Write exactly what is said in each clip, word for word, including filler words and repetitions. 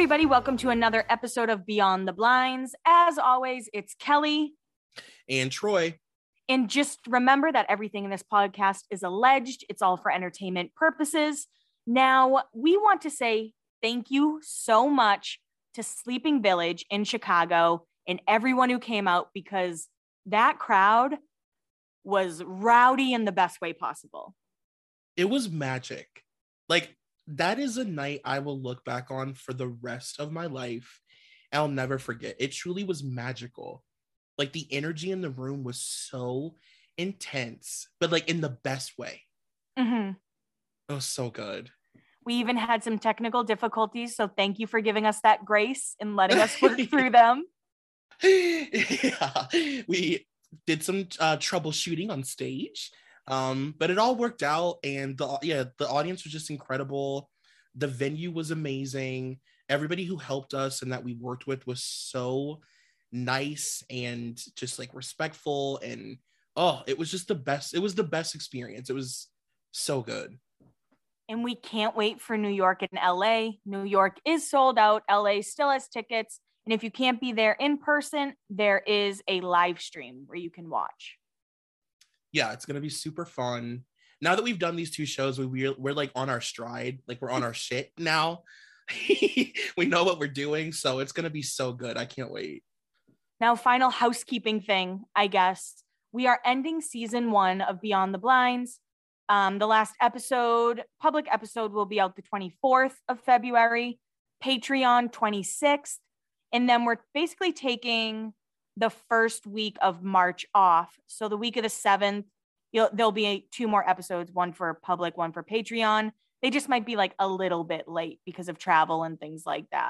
everybody, welcome to another episode of Beyond the Blinds. As always, it's Kelly and Troy. And just remember that everything in this podcast is alleged. It's all for entertainment purposes. Now, we want to say thank you so much to Sleeping Village in Chicago and everyone who came out, because that crowd was rowdy in the best way possible. It was magic. Like, that is a night I will look back on for the rest of my life. I'll never forget. It truly was magical. Like, the energy in the room was so intense, but like in the best way. Mm-hmm. It was so good. We even had some technical difficulties, so thank you for giving us that grace and letting us work through them. Yeah, we did some uh, troubleshooting on stage. Um, but it all worked out, and the yeah, the audience was just incredible. The venue was amazing. Everybody who helped us and that we worked with was so nice and just like respectful, and oh, it was just the best. It was the best experience. It was so good. And we can't wait for New York and L A. New York is sold out. L A still has tickets. And if you can't be there in person, there is a live stream where you can watch. Yeah, it's gonna be super fun. Now that we've done these two shows, we we're, we're like on our stride, like we're on our shit now. We know what we're doing, so it's gonna be so good. I can't wait. Now, final housekeeping thing, I guess. We are ending season one of Beyond the Blinds. Um, the last episode, public episode, will be out the twenty-fourth of February, Patreon twenty-sixth, and then we're basically taking the first week of March off. So the week of the seventh, you'll, there'll be two more episodes, one for public, one for Patreon. They just might be like a little bit late because of travel and things like that.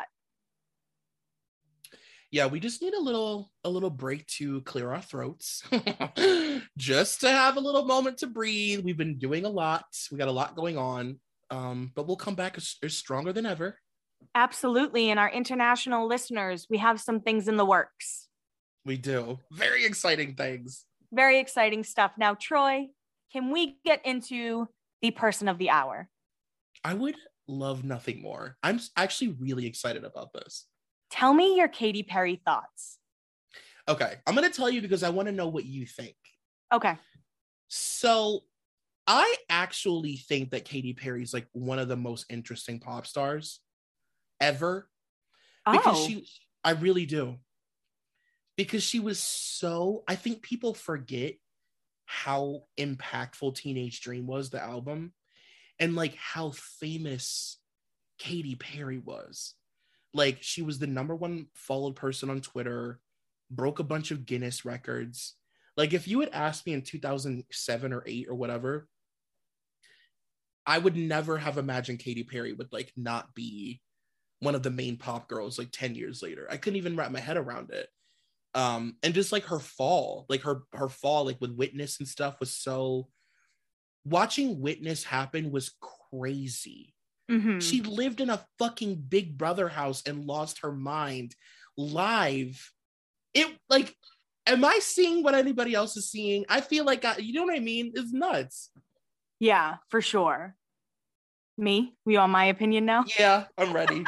Yeah, we just need a little a little break to clear our throats. Just to have a little moment to breathe. We've been doing a lot. We got a lot going on. Um, but we'll come back as, as stronger than ever. Absolutely. And our international listeners, we have some things in the works. We do. Very exciting things. Very exciting stuff. Now, Troy, can we get into the person of the hour? I would love nothing more. I'm actually really excited about this. Tell me your Katy Perry thoughts. Okay, I'm going to tell you because I want to know what you think. Okay. So, I actually think that Katy Perry is like one of the most interesting pop stars ever. Because oh. she, I really do. Because she was so, I think people forget how impactful Teenage Dream was, the album, and like how famous Katy Perry was. Like, she was the number one followed person on Twitter, broke a bunch of Guinness records. Like, if you had asked me in two thousand seven or eight or whatever, I would never have imagined Katy Perry would like not be one of the main pop girls like ten years later. I couldn't even wrap my head around it. Um, and just like her fall, like her her fall, like with Witness and stuff was so. Watching Witness happen was crazy. Mm-hmm. She lived in a fucking Big Brother house and lost her mind live. It like, am I seeing what anybody else is seeing? I feel like I, you know what I mean? It's nuts. Yeah, for sure. Me? You want my opinion now? Yeah, I'm ready.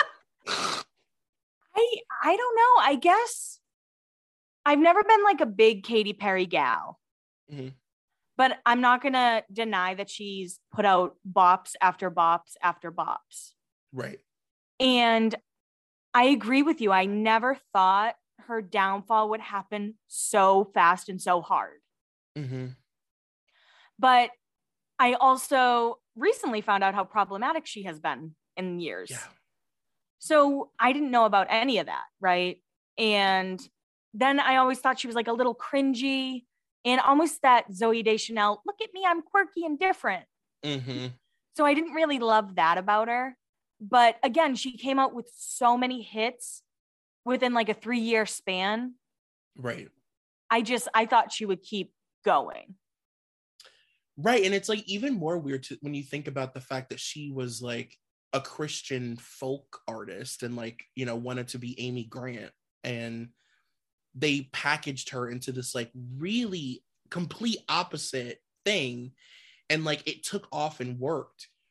I I don't know. I guess I've never been like a big Katy Perry gal. Mm-hmm. But I'm not going to deny that she's put out bops after bops after bops. Right. And I agree with you. I never thought her downfall would happen so fast and so hard. Mm-hmm. But I also recently found out how problematic she has been in years. Yeah. So I didn't know about any of that, right? And then I always thought she was like a little cringy. And almost that Zooey Deschanel, look at me, I'm quirky and different. Mm-hmm. So I didn't really love that about her. But again, she came out with so many hits within like a three-year span. Right. I just, I thought she would keep going. Right. And it's like even more weird to, when you think about the fact that she was like a Christian folk artist and like, you know, wanted to be Amy Grant. And they packaged her into this like really complete opposite thing, and like it took off and worked.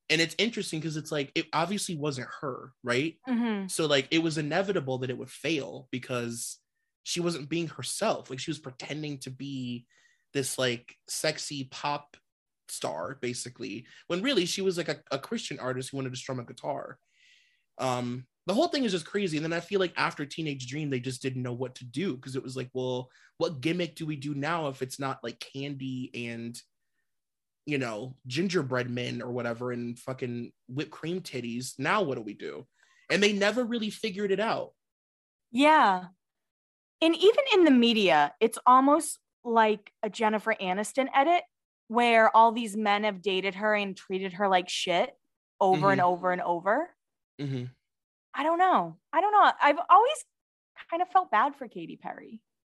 And it's interesting because it's like, it obviously wasn't her, right? Mm-hmm. So like, it was inevitable that it would fail because she wasn't being herself. Like she was pretending to be this like sexy pop star, basically, when really she was like a, a Christian artist who wanted to strum a guitar. Um, the whole thing is just crazy. And then I feel like after Teenage Dream, they just didn't know what to do because it was like, well, what gimmick do we do now if it's not like Candy and, you know, gingerbread men or whatever and fucking whipped cream titties? Now what do we do? And they never really figured it out. Yeah. And even in the media, it's almost like a Jennifer Aniston edit where all these men have dated her and treated her like shit over Mhm. and over and over. Mhm. I don't know. I don't know. I've always kind of felt bad for Katy Perry.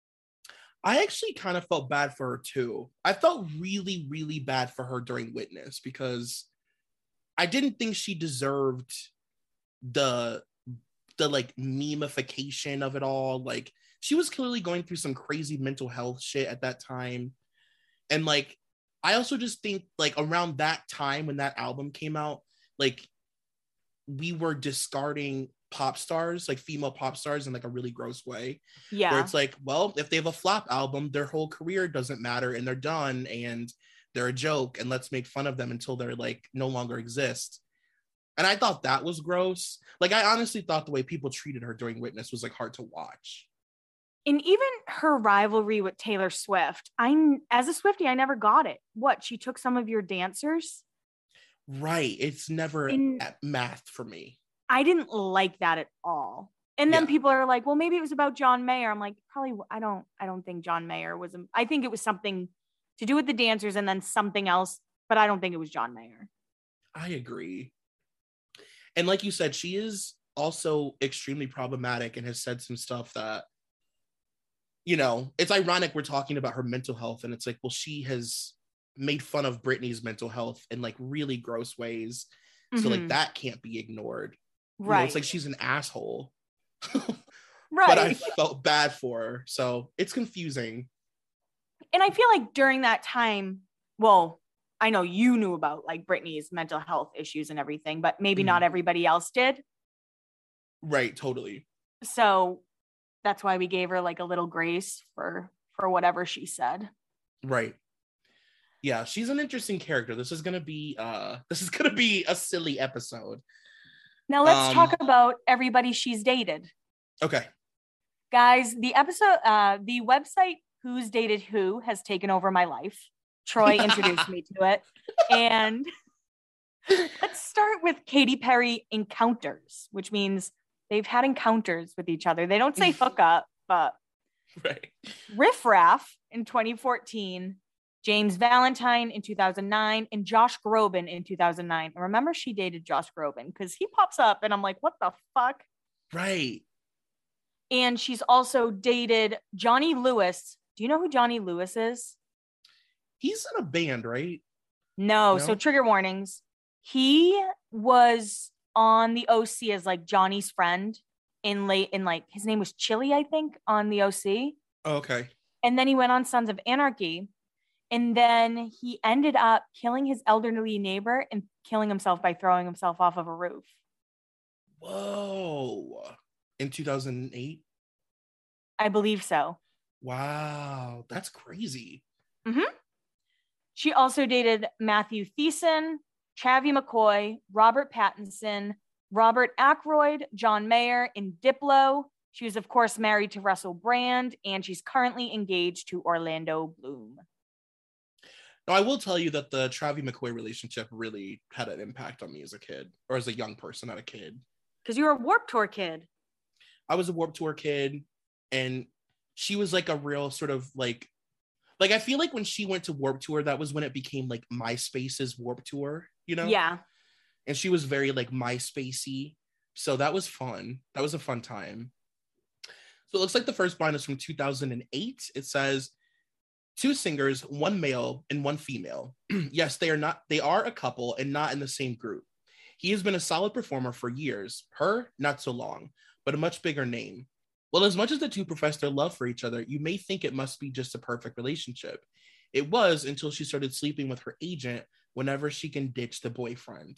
I actually kind of felt bad for her too. I felt really, really bad for her during Witness because I didn't think she deserved the the like memification of it all. Like she was clearly going through some crazy mental health shit at that time. And like I also just think like around that time when that album came out, like we were discarding pop stars, like female pop stars in like a really gross way. Yeah. Where it's like, well, if they have a flop album, their whole career doesn't matter and they're done and they're a joke and let's make fun of them until they're like no longer exist. And I thought that was gross. Like I honestly thought the way people treated her during Witness was like hard to watch. And even her rivalry with Taylor Swift, I as a Swiftie, I never got it. What, she took some of your dancers? Right. It's never In, at math for me. I didn't like that at all. And then Yeah. people are like, well, maybe it was about John Mayer. I'm like, probably, I don't, I don't think John Mayer was, a, I think it was something to do with the dancers and then something else, but I don't think it was John Mayer. I agree. And like you said, she is also extremely problematic and has said some stuff that, you know, it's ironic we're talking about her mental health and it's like, well, she has made fun of Britney's mental health in like really gross ways. Mm-hmm. So like that can't be ignored. Right. You know, it's like she's an asshole. Right. But I felt bad for her. So it's confusing. And I feel like during that time, well, I know you knew about like Britney's mental health issues and everything, but maybe mm. not everybody else did. Right. Totally. So that's why we gave her like a little grace for, for whatever she said. Right. Yeah. She's an interesting character. This is going to be, uh, this is going to be a silly episode. Now let's um, talk about everybody she's dated. Okay. Guys, the episode, uh, the website Who's Dated Who has taken over my life. Troy introduced me to it. And let's start with Katy Perry encounters, which means they've had encounters with each other. They don't say hook up, but right. Riff Raff in twenty fourteen, James Valentine in two thousand nine, and Josh Groban in two thousand nine. And remember, she dated Josh Groban because he pops up and I'm like, what the fuck? Right. And she's also dated Johnny Lewis. Do you know who Johnny Lewis is? He's in a band, right? No, no. So trigger warnings. He was on the O C as like Johnny's friend in late in like his name was Chili, I think, on the O C. Oh, okay. And then he went on Sons of Anarchy. And then he ended up killing his elderly neighbor and killing himself by throwing himself off of a roof. Whoa. In two thousand eight? I believe so. Wow. That's crazy. Mm-hmm. She also dated Matthew Thiessen, Travie McCoy, Robert Pattinson, Robert Ackroyd, John Mayer, and Diplo. She was, of course, married to Russell Brand, and she's currently engaged to Orlando Bloom. Now, I will tell you that the Travie McCoy relationship really had an impact on me as a kid, or as a young person, not a kid. Because you were a Warped Tour kid. I was a Warped Tour kid, and she was like a real sort of like, like I feel like when she went to Warped Tour, that was when it became like MySpace's Warped Tour, you know? Yeah. And she was very like MySpacey. So that was fun. That was a fun time. So it looks like the first blind is from two thousand eight. It says, two singers, one male and one female. Yes, they are not, they are a couple and not in the same group. He has been a solid performer for years. Her, not so long, but a much bigger name. Well, as much as the two profess their love for each other, you may think it must be just a perfect relationship. It was until she started sleeping with her agent whenever she can ditch the boyfriend.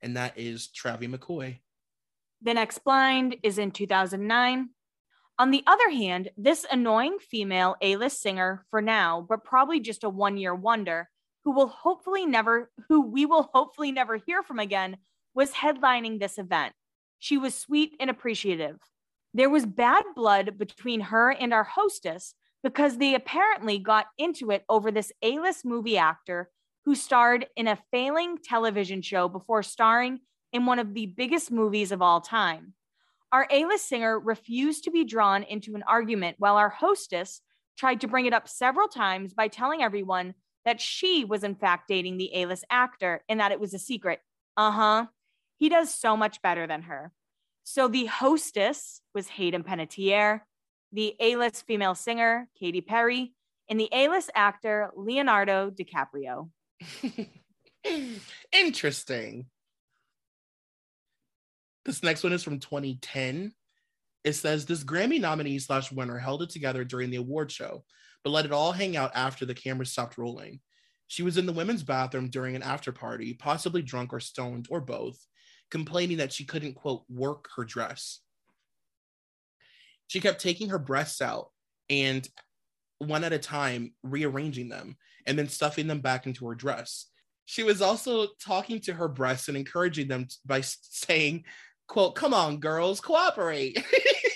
and that is Travie McCoy. The next blind is in two thousand nine. On the other hand, this annoying female A-list singer for now, but probably just a one-year wonder, who will hopefully never, who we will hopefully never hear from again, was headlining this event. She was sweet and appreciative. There was bad blood between her and our hostess because they apparently got into it over this A-list movie actor who starred in a failing television show before starring in one of the biggest movies of all time. Our A-list singer refused to be drawn into an argument while our hostess tried to bring it up several times by telling everyone that she was in fact dating the A-list actor and that it was a secret. Uh-huh. He does so much better than her. So the hostess was Hayden Panettiere, the A-list female singer, Katy Perry, and the A-list actor, Leonardo DiCaprio. Interesting. This next one is from twenty ten. It says, this Grammy nominee slash winner held it together during the award show, but let it all hang out after the camera stopped rolling. She was in the women's bathroom during an after party, possibly drunk or stoned or both, complaining that she couldn't, quote, work her dress. She kept taking her breasts out and one at a time, rearranging them and then stuffing them back into her dress. She was also talking to her breasts and encouraging them by saying, quote, come on, girls, cooperate.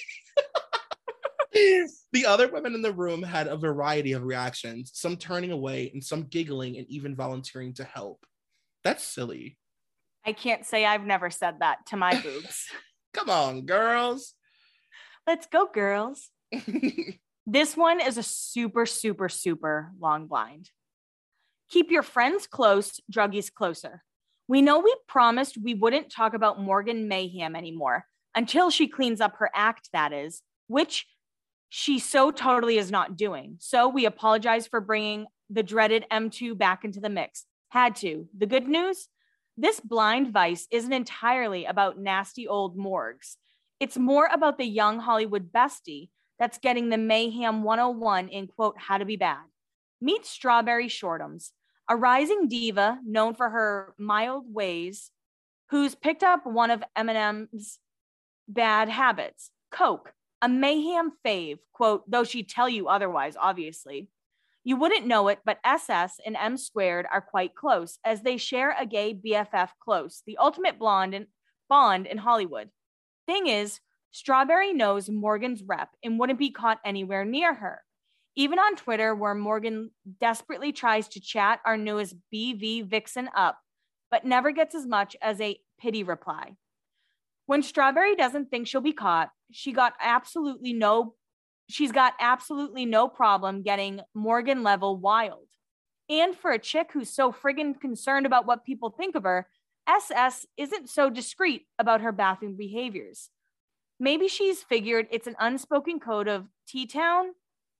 The other women in the room had a variety of reactions, some turning away and some giggling and even volunteering to help. That's silly. I can't say I've never said that to my boobs. Come on, girls. Let's go, girls. This one is a super, super, super long blind. Keep your friends close, druggies closer. We know we promised we wouldn't talk about Morgan Mayhem anymore until she cleans up her act, that is, which she so totally is not doing. So we apologize for bringing the dreaded M two back into the mix. Had to. The good news? This blind vice isn't entirely about nasty old morgues. It's more about the young Hollywood bestie that's getting the Mayhem one oh one in, quote, how to be bad. Meet Strawberry Shortums, a rising diva known for her mild ways, who's picked up one of Eminem's bad habits, coke, a Mayhem fave, quote, though she'd tell you otherwise, obviously. You wouldn't know it, but S S and M Squared are quite close, as they share a gay B F F close, the ultimate blonde and bond in Hollywood. Thing is, Strawberry knows Morgan's rep and wouldn't be caught anywhere near her. Even on Twitter, where Morgan desperately tries to chat our newest B V vixen up, but never gets as much as a pity reply. When Strawberry doesn't think she'll be caught, she got absolutely no, she's got absolutely no problem getting Morgan level wild. And for a chick who's so friggin' concerned about what people think of her, S S isn't so discreet about her bathroom behaviors. Maybe she's figured it's an unspoken code of T-Town.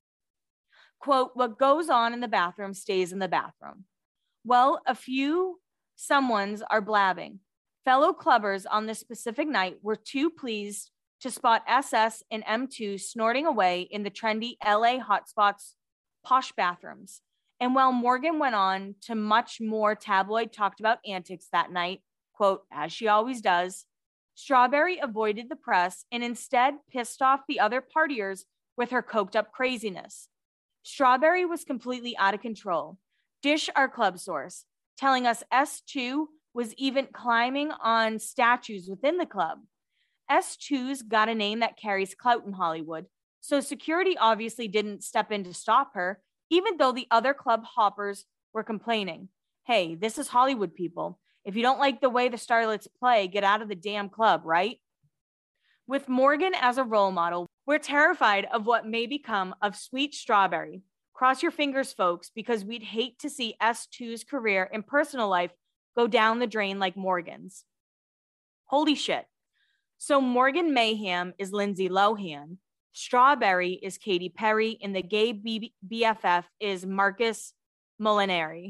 Quote, what goes on in the bathroom stays in the bathroom. Well, a few someones are blabbing. Fellow clubbers on this specific night were too pleased to spot S S and M two snorting away in the trendy L A hotspots posh bathrooms. And while Morgan went on to much more tabloid talked about antics that night, quote, as she always does, Strawberry avoided the press and instead pissed off the other partiers with her coked up craziness. Strawberry was completely out of control. Dish our club source, telling us S two was even climbing on statues within the club. S two's got a name that carries clout in Hollywood, so security obviously didn't step in to stop her, even though the other club hoppers were complaining. Hey, this is Hollywood, people. If you don't like the way the starlets play, get out of the damn club, right? With Morgan as a role model, we're terrified of what may become of Sweet Strawberry. Cross your fingers, folks, because we'd hate to see S two's career and personal life go down the drain like Morgan's. Holy shit. So Morgan Mayhem is Lindsay Lohan, Strawberry is Katy Perry, and the gay B- BFF is Marcus Molinari.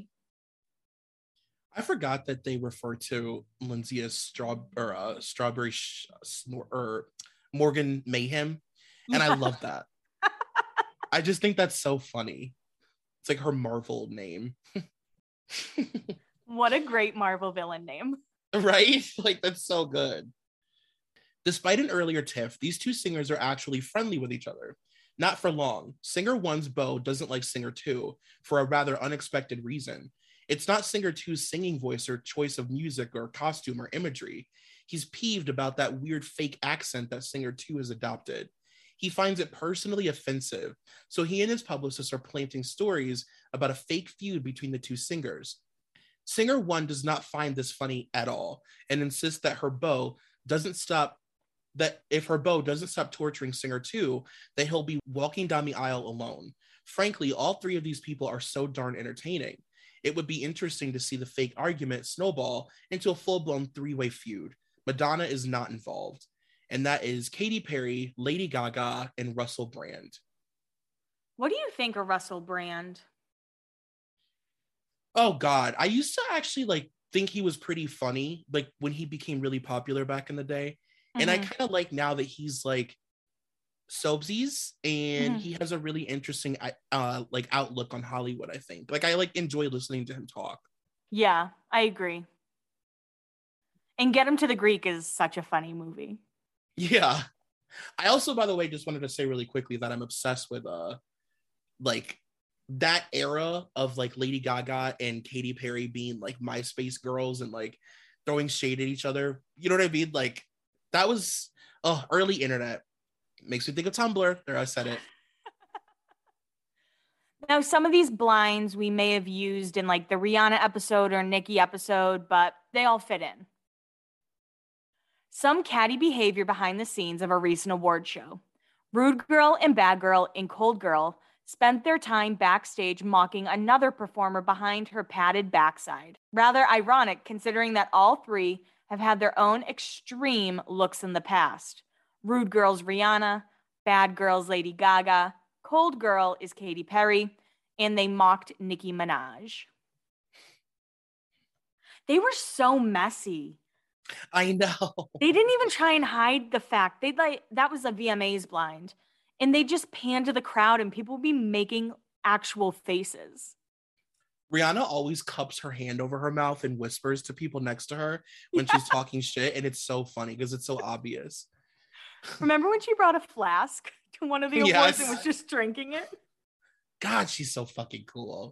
I forgot that they refer to Lindsay as straw or uh, Strawberry sh- or Morgan Mayhem, and I love that. I just think that's so funny. It's like her Marvel name. What a great Marvel villain name. Right? Like, that's so good. Despite an earlier tiff, these two singers are actually friendly with each other. Not for long. Singer one's beau doesn't like singer two for a rather unexpected reason. It's not singer two's singing voice or choice of music or costume or imagery. He's peeved about that weird fake accent that singer two has adopted. He finds it personally offensive, so he and his publicists are planting stories about a fake feud between the two singers. Singer one does not find this funny at all and insists that her beau doesn't stop that if her beau doesn't stop torturing singer two, that he'll be walking down the aisle alone. Frankly, all three of these people are so darn entertaining. It would be interesting to see the fake argument snowball into a full-blown three-way feud. Madonna is not involved. And that is Katy Perry, Lady Gaga, and Russell Brand. What do you think of Russell Brand? Oh God, I used to actually like think he was pretty funny, like when he became really popular back in the day. Mm-hmm. And I kind of like now that he's like soapsies and mm-hmm. he has a really interesting uh like outlook on Hollywood, I think. Like I like enjoy listening to him talk. Yeah, I agree. And Get Him to the Greek is such a funny movie. Yeah. I also, by the way, just wanted to say really quickly that I'm obsessed with uh like that era of like Lady Gaga and Katy Perry being like MySpace girls and like throwing shade at each other. You know what I mean? Like that was oh early internet. Makes me think of Tumblr. There, I said it. Now, some of these blinds we may have used in like the Rihanna episode or Nicki episode, but they all fit in. Some catty behavior behind the scenes of a recent award show. Rude Girl and Bad Girl in Cold Girl spent their time backstage mocking another performer behind her padded backside. Rather ironic considering that all three have had their own extreme looks in the past. Rude Girl's Rihanna, Bad Girl's Lady Gaga, Cold Girl is Katy Perry, and they mocked Nicki Minaj. They were so messy. I know. They didn't even try and hide the fact. They'd like, that was a V M A's blind. And they just panned to the crowd and people would be making actual faces. Rihanna always cups her hand over her mouth and whispers to people next to her when yeah. she's talking shit. And it's so funny because it's so obvious. Remember when she brought a flask to one of the awards yes. and was just drinking it? God, she's so fucking cool.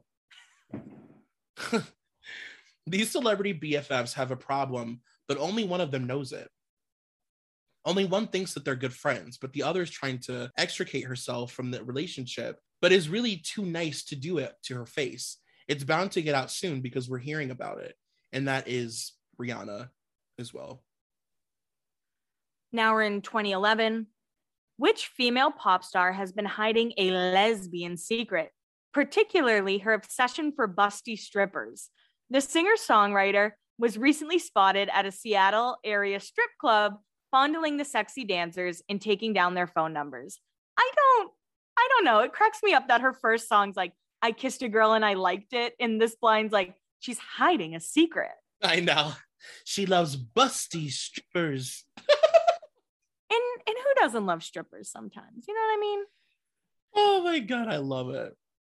These celebrity B F Fs have a problem, but only one of them knows it. Only one thinks that they're good friends, but the other is trying to extricate herself from the relationship, but is really too nice to do it to her face. It's bound to get out soon because we're hearing about it. And that is Rihanna as well. Now we're in twenty eleven. Which female pop star has been hiding a lesbian secret, particularly her obsession for busty strippers? The singer-songwriter was recently spotted at a Seattle area strip club fondling the sexy dancers and taking down their phone numbers. I don't, I don't know. It cracks me up that her first song's like, I kissed a girl and I liked it. And this blind's like, she's hiding a secret. I know. She loves busty strippers. and and who doesn't love strippers sometimes? You know what I mean? Oh my God, I love it.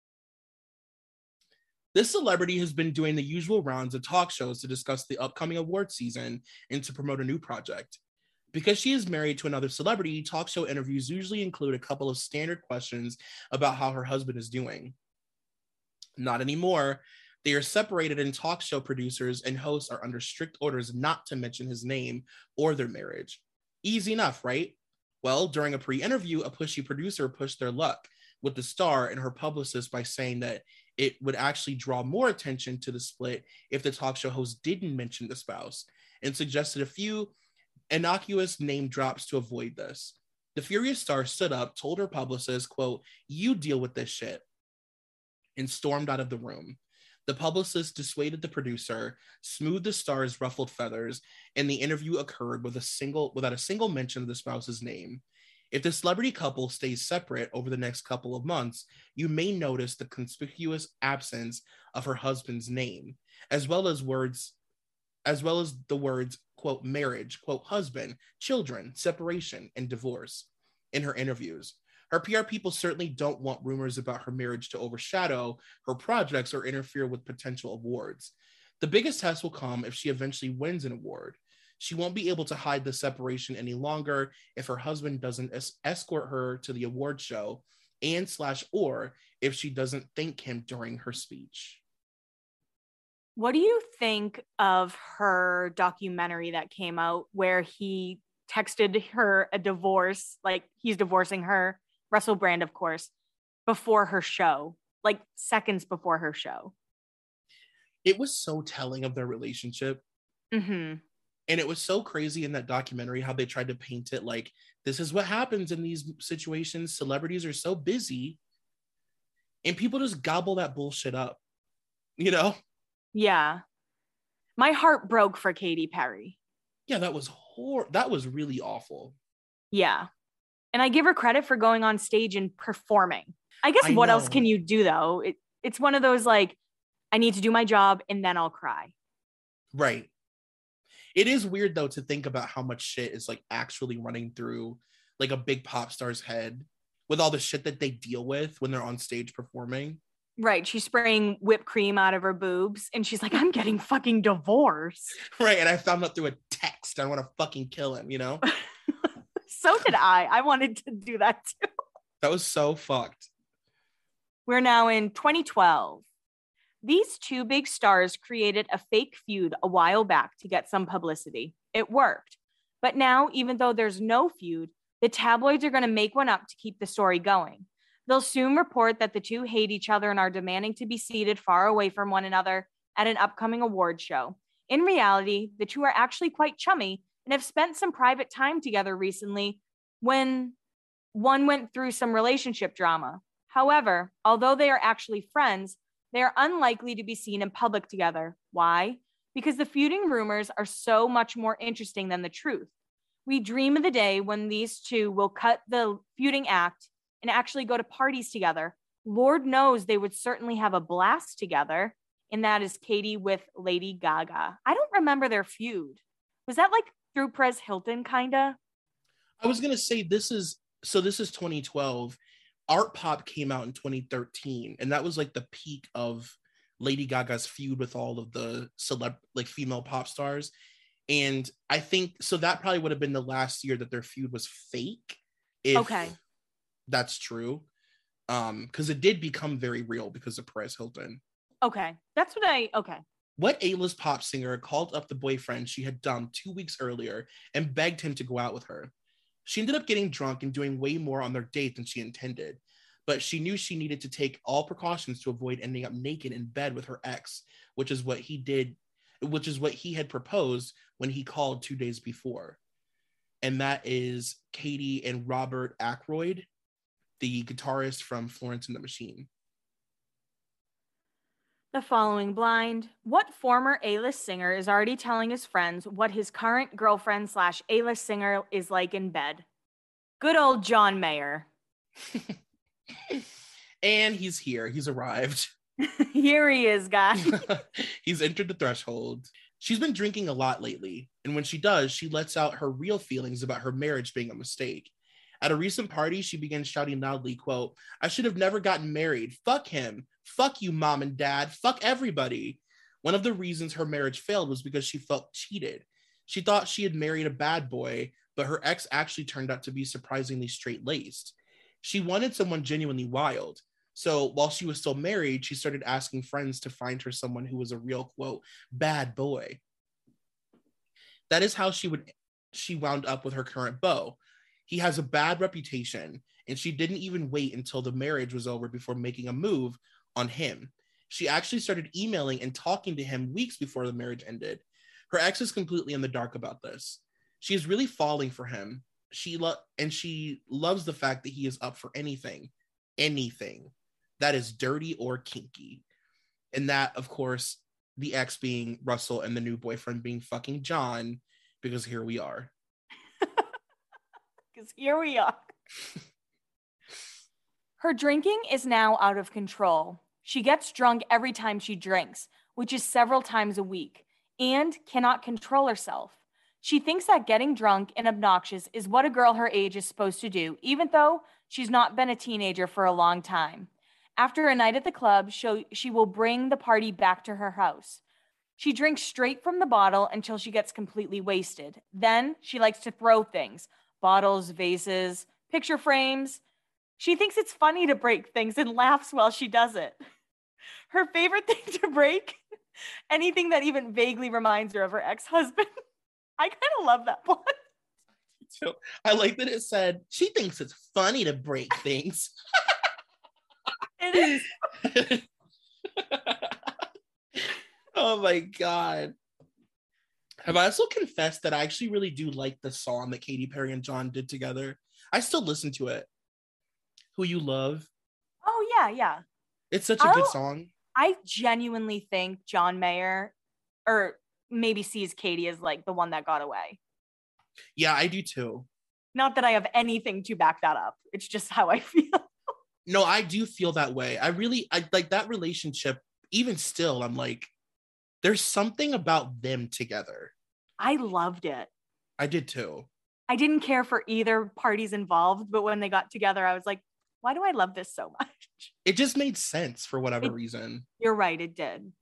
This celebrity has been doing the usual rounds of talk shows to discuss the upcoming award season and to promote a new project. Because she is married to another celebrity, talk show interviews usually include a couple of standard questions about how her husband is doing. Not anymore. They are separated, and talk show producers and hosts are under strict orders not to mention his name or their marriage. Easy enough, right? Well, during a pre-interview, a pushy producer pushed their luck with the star and her publicist by saying that it would actually draw more attention to the split if the talk show host didn't mention the spouse, and suggested a few innocuous name drops to avoid this. The furious star stood up, told her publicist, quote, "You deal with this shit," and stormed out of the room. The publicist dissuaded the producer, smoothed the star's ruffled feathers, and the interview occurred with a single, without a single mention of the spouse's name. If the celebrity couple stays separate over the next couple of months, you may notice the conspicuous absence of her husband's name, as well as words, as well as the words, quote, marriage, quote, husband, children, separation, and divorce in her interviews. Her P R people certainly don't want rumors about her marriage to overshadow her projects or interfere with potential awards. The biggest test will come if she eventually wins an award. She won't be able to hide the separation any longer if her husband doesn't es- escort her to the award show, and slash or if she doesn't thank him during her speech. What do you think of her documentary that came out where he texted her a divorce, like he's divorcing her, Russell Brand, of course, before her show, like seconds before her show? It was so telling of their relationship. Mm-hmm. And it was so crazy in that documentary how they tried to paint it like, this is what happens in these situations. Celebrities are so busy and people just gobble that bullshit up, you know? Yeah. My heart broke for Katy Perry. Yeah, that was hor- that was really awful. Yeah. And I give her credit for going on stage and performing. I guess I what know. else can you do though? It, it's one of those like, I need to do my job and then I'll cry. Right. It is weird though to think about how much shit is like actually running through like a big pop star's head with all the shit that they deal with when they're on stage performing. Right. She's spraying whipped cream out of her boobs and she's like, I'm getting fucking divorced. Right. And I found out through a text. I want to fucking kill him, you know? So did I. I wanted to do that too. That was so fucked. We're now in twenty twelve. These two big stars created a fake feud a while back to get some publicity. It worked. But now, even though there's no feud, the tabloids are going to make one up to keep the story going. They'll soon report that the two hate each other and are demanding to be seated far away from one another at an upcoming award show. In reality, the two are actually quite chummy and have spent some private time together recently when one went through some relationship drama. However, although they are actually friends, they are unlikely to be seen in public together. Why? Because the feuding rumors are so much more interesting than the truth. We dream of the day when these two will cut the feuding act and actually go to parties together. Lord knows they would certainly have a blast together. And that is Katy with Lady Gaga. I don't remember their feud. Was that like through Perez Hilton, kinda? I was going to say this is, so this is twenty twelve. Art Pop came out in twenty thirteen, and that was like the peak of Lady Gaga's feud with all of the celeb, like female pop stars. And I think, so that probably would have been the last year that their feud was fake. If Okay. That's true. Um, because it did become very real because of Perez Hilton. Okay. That's what I, okay. What A-list pop singer called up the boyfriend she had dumped two weeks earlier and begged him to go out with her? She ended up getting drunk and doing way more on their date than she intended, but she knew she needed to take all precautions to avoid ending up naked in bed with her ex, which is what he did, which is what he had proposed when he called two days before. And that is Katy and Robert Ackroyd, the guitarist from Florence and the Machine. The following blind. What former A-list singer is already telling his friends what his current girlfriend slash A-list singer is like in bed? Good old John Mayer. And he's here. He's arrived. Here he is, guys. He's entered the threshold. She's been drinking a lot lately, and when she does, she lets out her real feelings about her marriage being a mistake. At a recent party, she began shouting loudly, quote, "I should have never gotten married. Fuck him. Fuck you, mom and dad. Fuck everybody." One of the reasons her marriage failed was because she felt cheated. She thought she had married a bad boy, but her ex actually turned out to be surprisingly straight-laced. She wanted someone genuinely wild. So while she was still married, she started asking friends to find her someone who was a real, quote, bad boy. That is how she would she wound up with her current beau. He has a bad reputation, and she didn't even wait until the marriage was over before making a move on him. She actually started emailing and talking to him weeks before the marriage ended. Her ex is completely in the dark about this. She is really falling for him. She lo- and she loves the fact that he is up for anything, anything that is dirty or kinky. And that, of course, the ex being Russell and the new boyfriend being fucking John, because here we are. Because here we are. Her drinking is now out of control. She gets drunk every time she drinks, which is several times a week, and cannot control herself. She thinks that getting drunk and obnoxious is what a girl her age is supposed to do, even though she's not been a teenager for a long time. After a night at the club, she will bring the party back to her house. She drinks straight from the bottle until she gets completely wasted. Then she likes to throw things, bottles, vases, picture frames. She thinks it's funny to break things and laughs while she does it. Her favorite thing to break, anything that even vaguely reminds her of her ex-husband. I kind of love that plot. So I like that it said, she thinks it's funny to break things. It is. Oh my God. Have I also confessed that I actually really do like the song that Katy Perry and John did together? I still listen to it. Who You Love. Oh, yeah, yeah. It's such a I'll, good song. I genuinely think John Mayer, or maybe sees Katy as like the one that got away. Yeah, I do too. Not that I have anything to back that up. It's just how I feel. No, I do feel that way. I really, I like that relationship. Even still, I'm like, there's something about them together. I loved it. I did too. I didn't care for either parties involved, but when they got together, I was like, why do I love this so much? It just made sense for whatever it, reason. You're right, it did.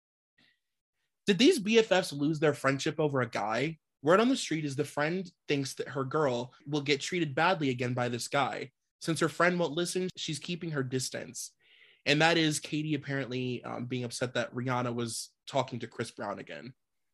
Did these B F Fs lose their friendship over a guy? Word on the street is the friend thinks that her girl will get treated badly again by this guy. Since her friend won't listen, she's keeping her distance. And that is Katy apparently um, being upset that Rihanna was talking to Chris Brown again.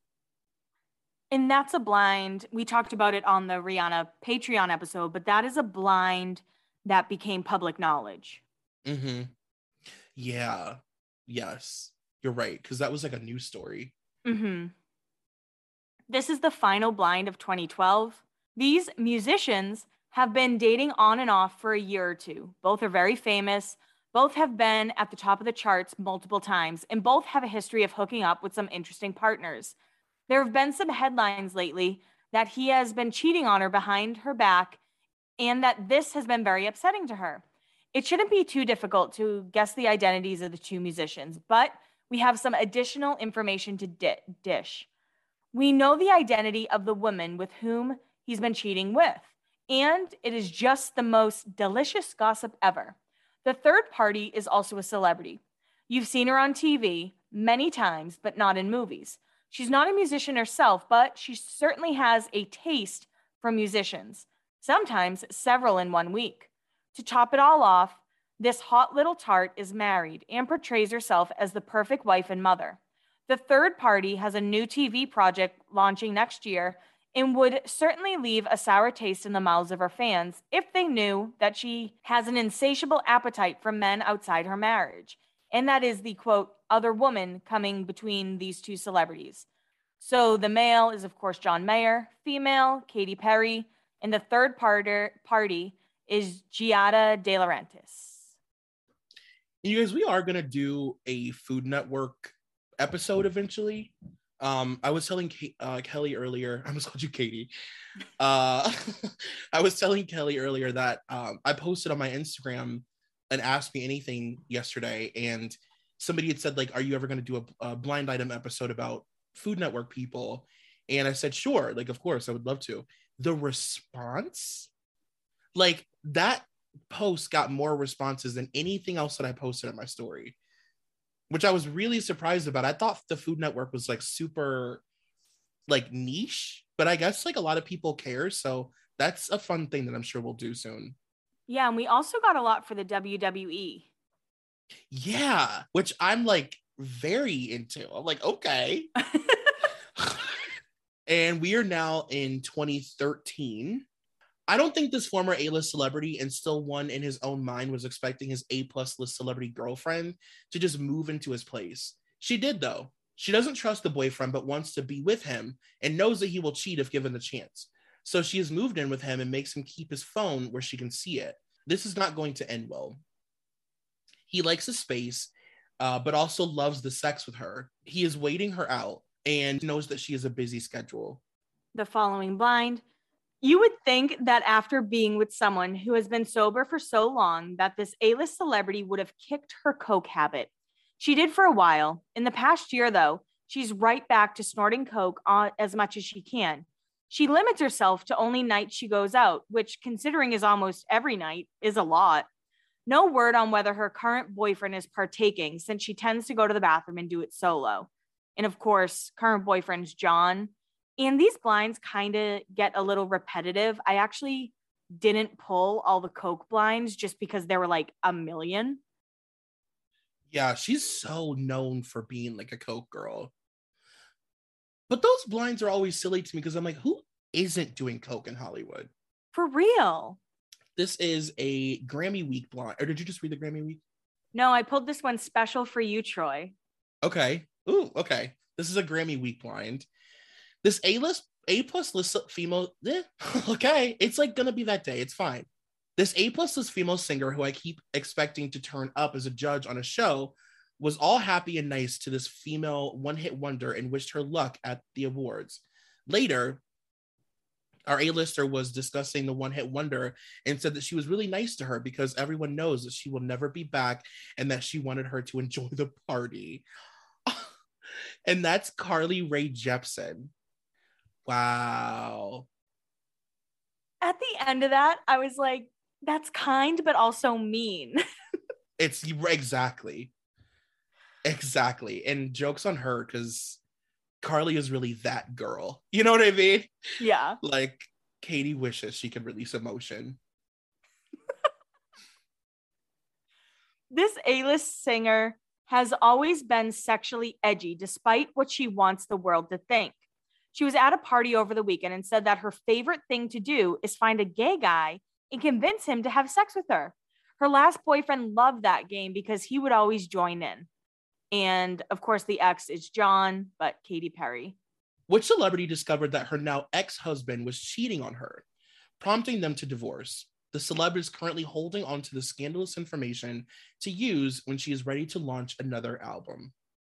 And that's a blind. We talked about it on the Rihanna Patreon episode, but that is a blind that became public knowledge. Mm-hmm. Yeah. Yes. You're right. Because that was like a news story. Mm-hmm. This is the final blind of twenty twelve. These musicians have been dating on and off for a year or two. Both are very famous. Both have been at the top of the charts multiple times, and both have a history of hooking up with some interesting partners. There have been some headlines lately that he has been cheating on her behind her back, and that this has been very upsetting to her. It shouldn't be too difficult to guess the identities of the two musicians, but we have some additional information to di- dish. We know the identity of the woman with whom he's been cheating with, and it is just the most delicious gossip ever. The third party is also a celebrity. You've seen her on T V many times, but not in movies. She's not a musician herself, but she certainly has a taste for musicians, sometimes several in one week. To top it all off, this hot little tart is married and portrays herself as the perfect wife and mother. The third party has a new T V project launching next year and would certainly leave a sour taste in the mouths of her fans if they knew that she has an insatiable appetite for men outside her marriage. And that is the, quote, other woman coming between these two celebrities. So the male is, of course, John Mayer, female, Katy Perry, and the third parter, party is Giada De Laurentiis. You guys, we are going to do a Food Network episode eventually. Um, I was telling Kay- uh, Kelly earlier, I almost called you Katie. Uh, I was telling Kelly earlier that um, I posted on my Instagram an Ask Me Anything yesterday, and somebody had said, like, are you ever going to do a, a blind item episode about Food Network people? And I said, sure, like, of course, I would love to. The response, like, that post got more responses than anything else that I posted on my story, which I was really surprised about. I thought the Food Network was like super like niche, but I guess like a lot of people care. So that's a fun thing that I'm sure we'll do soon. Yeah, and we also got a lot for the W W E. Yeah, which I'm like very into. I'm like, okay. And we are now in twenty thirteen. I don't think this former A-list celebrity and still one in his own mind was expecting his A-plus list celebrity girlfriend to just move into his place. She did, though. She doesn't trust the boyfriend, but wants to be with him and knows that he will cheat if given the chance. So she has moved in with him and makes him keep his phone where she can see it. This is not going to end well. He likes his space, uh, but also loves the sex with her. He is waiting her out and knows that she has a busy schedule. The following blind. You would think that after being with someone who has been sober for so long that this A-list celebrity would have kicked her coke habit. She did for a while. In the past year, though, she's right back to snorting coke on, as much as she can. She limits herself to only nights she goes out, which, considering is almost every night, is a lot. No word on whether her current boyfriend is partaking, since she tends to go to the bathroom and do it solo. and of course, current boyfriend's John. And these blinds kind of get a little repetitive. I actually didn't pull all the Coke blinds just because there were like a million. Yeah, she's so known for being like a Coke girl. But those blinds are always silly to me because I'm like, who isn't doing Coke in Hollywood? For real. This is a Grammy Week blind. Or did you just read the Grammy Week? No, I pulled this one special for you, Troy. Okay. Ooh, okay. This is a Grammy Week blind. This A-list, A-plus list female, eh, okay. It's like gonna be that day. It's fine. This A-plus list female singer who I keep expecting to turn up as a judge on a show was all happy and nice to this female one-hit wonder and wished her luck at the awards. Later, our A-lister was discussing the one-hit wonder and said that she was really nice to her because everyone knows that she will never be back and that she wanted her to enjoy the party. And that's Carly Rae Jepsen. Wow. At the end of that, I was like, that's kind, but also mean. It's exactly. Exactly. And joke's on her because Carly is really that girl. You know what I mean? Yeah. Like, Katie wishes she could release emotion. This A-list singer has always been sexually edgy, despite what she wants the world to think. She was at a party over the weekend and said that her favorite thing to do is find a gay guy and convince him to have sex with her. Her last boyfriend loved that game because he would always join in. And of course, the ex is John, but Katy Perry. Which celebrity discovered that her now ex-husband was cheating on her, prompting them to divorce? The celeb is currently holding on to the scandalous information to use when she is ready to launch another album.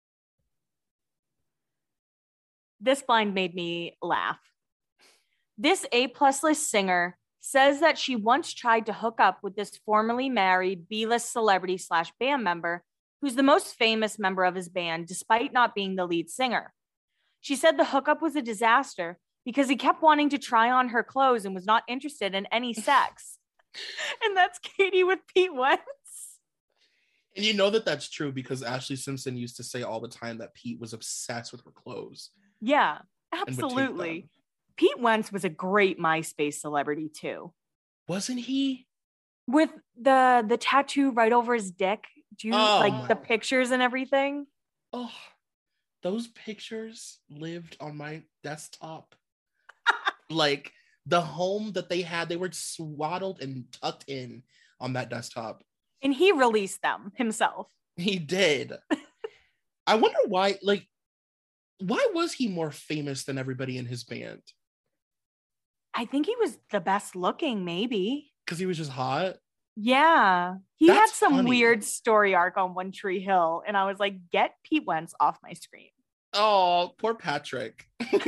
This blind made me laugh. This A-plus list singer says that she once tried to hook up with this formerly married B-list celebrity slash band member who's the most famous member of his band, despite not being the lead singer. She said the hookup was a disaster because he kept wanting to try on her clothes and was not interested in any sex. And that's Katie with Pete Wentz. And you know that that's true because Ashley Simpson used to say all the time that Pete was obsessed with her clothes. Yeah, absolutely. Pete Wentz was a great MySpace celebrity too. Wasn't he? With the the tattoo right over his dick. Do you oh, like the pictures and everything? Oh, those pictures lived on my desktop. Like the home that they had, they were swaddled and tucked in on that desktop. And he released them himself. He did. I wonder why, like, why was he more famous than everybody in his band? I think he was the best looking, maybe. Because he was just hot? Yeah. He That's had some funny. weird story arc on One Tree Hill. And I was like, get Pete Wentz off my screen. Oh, poor Patrick.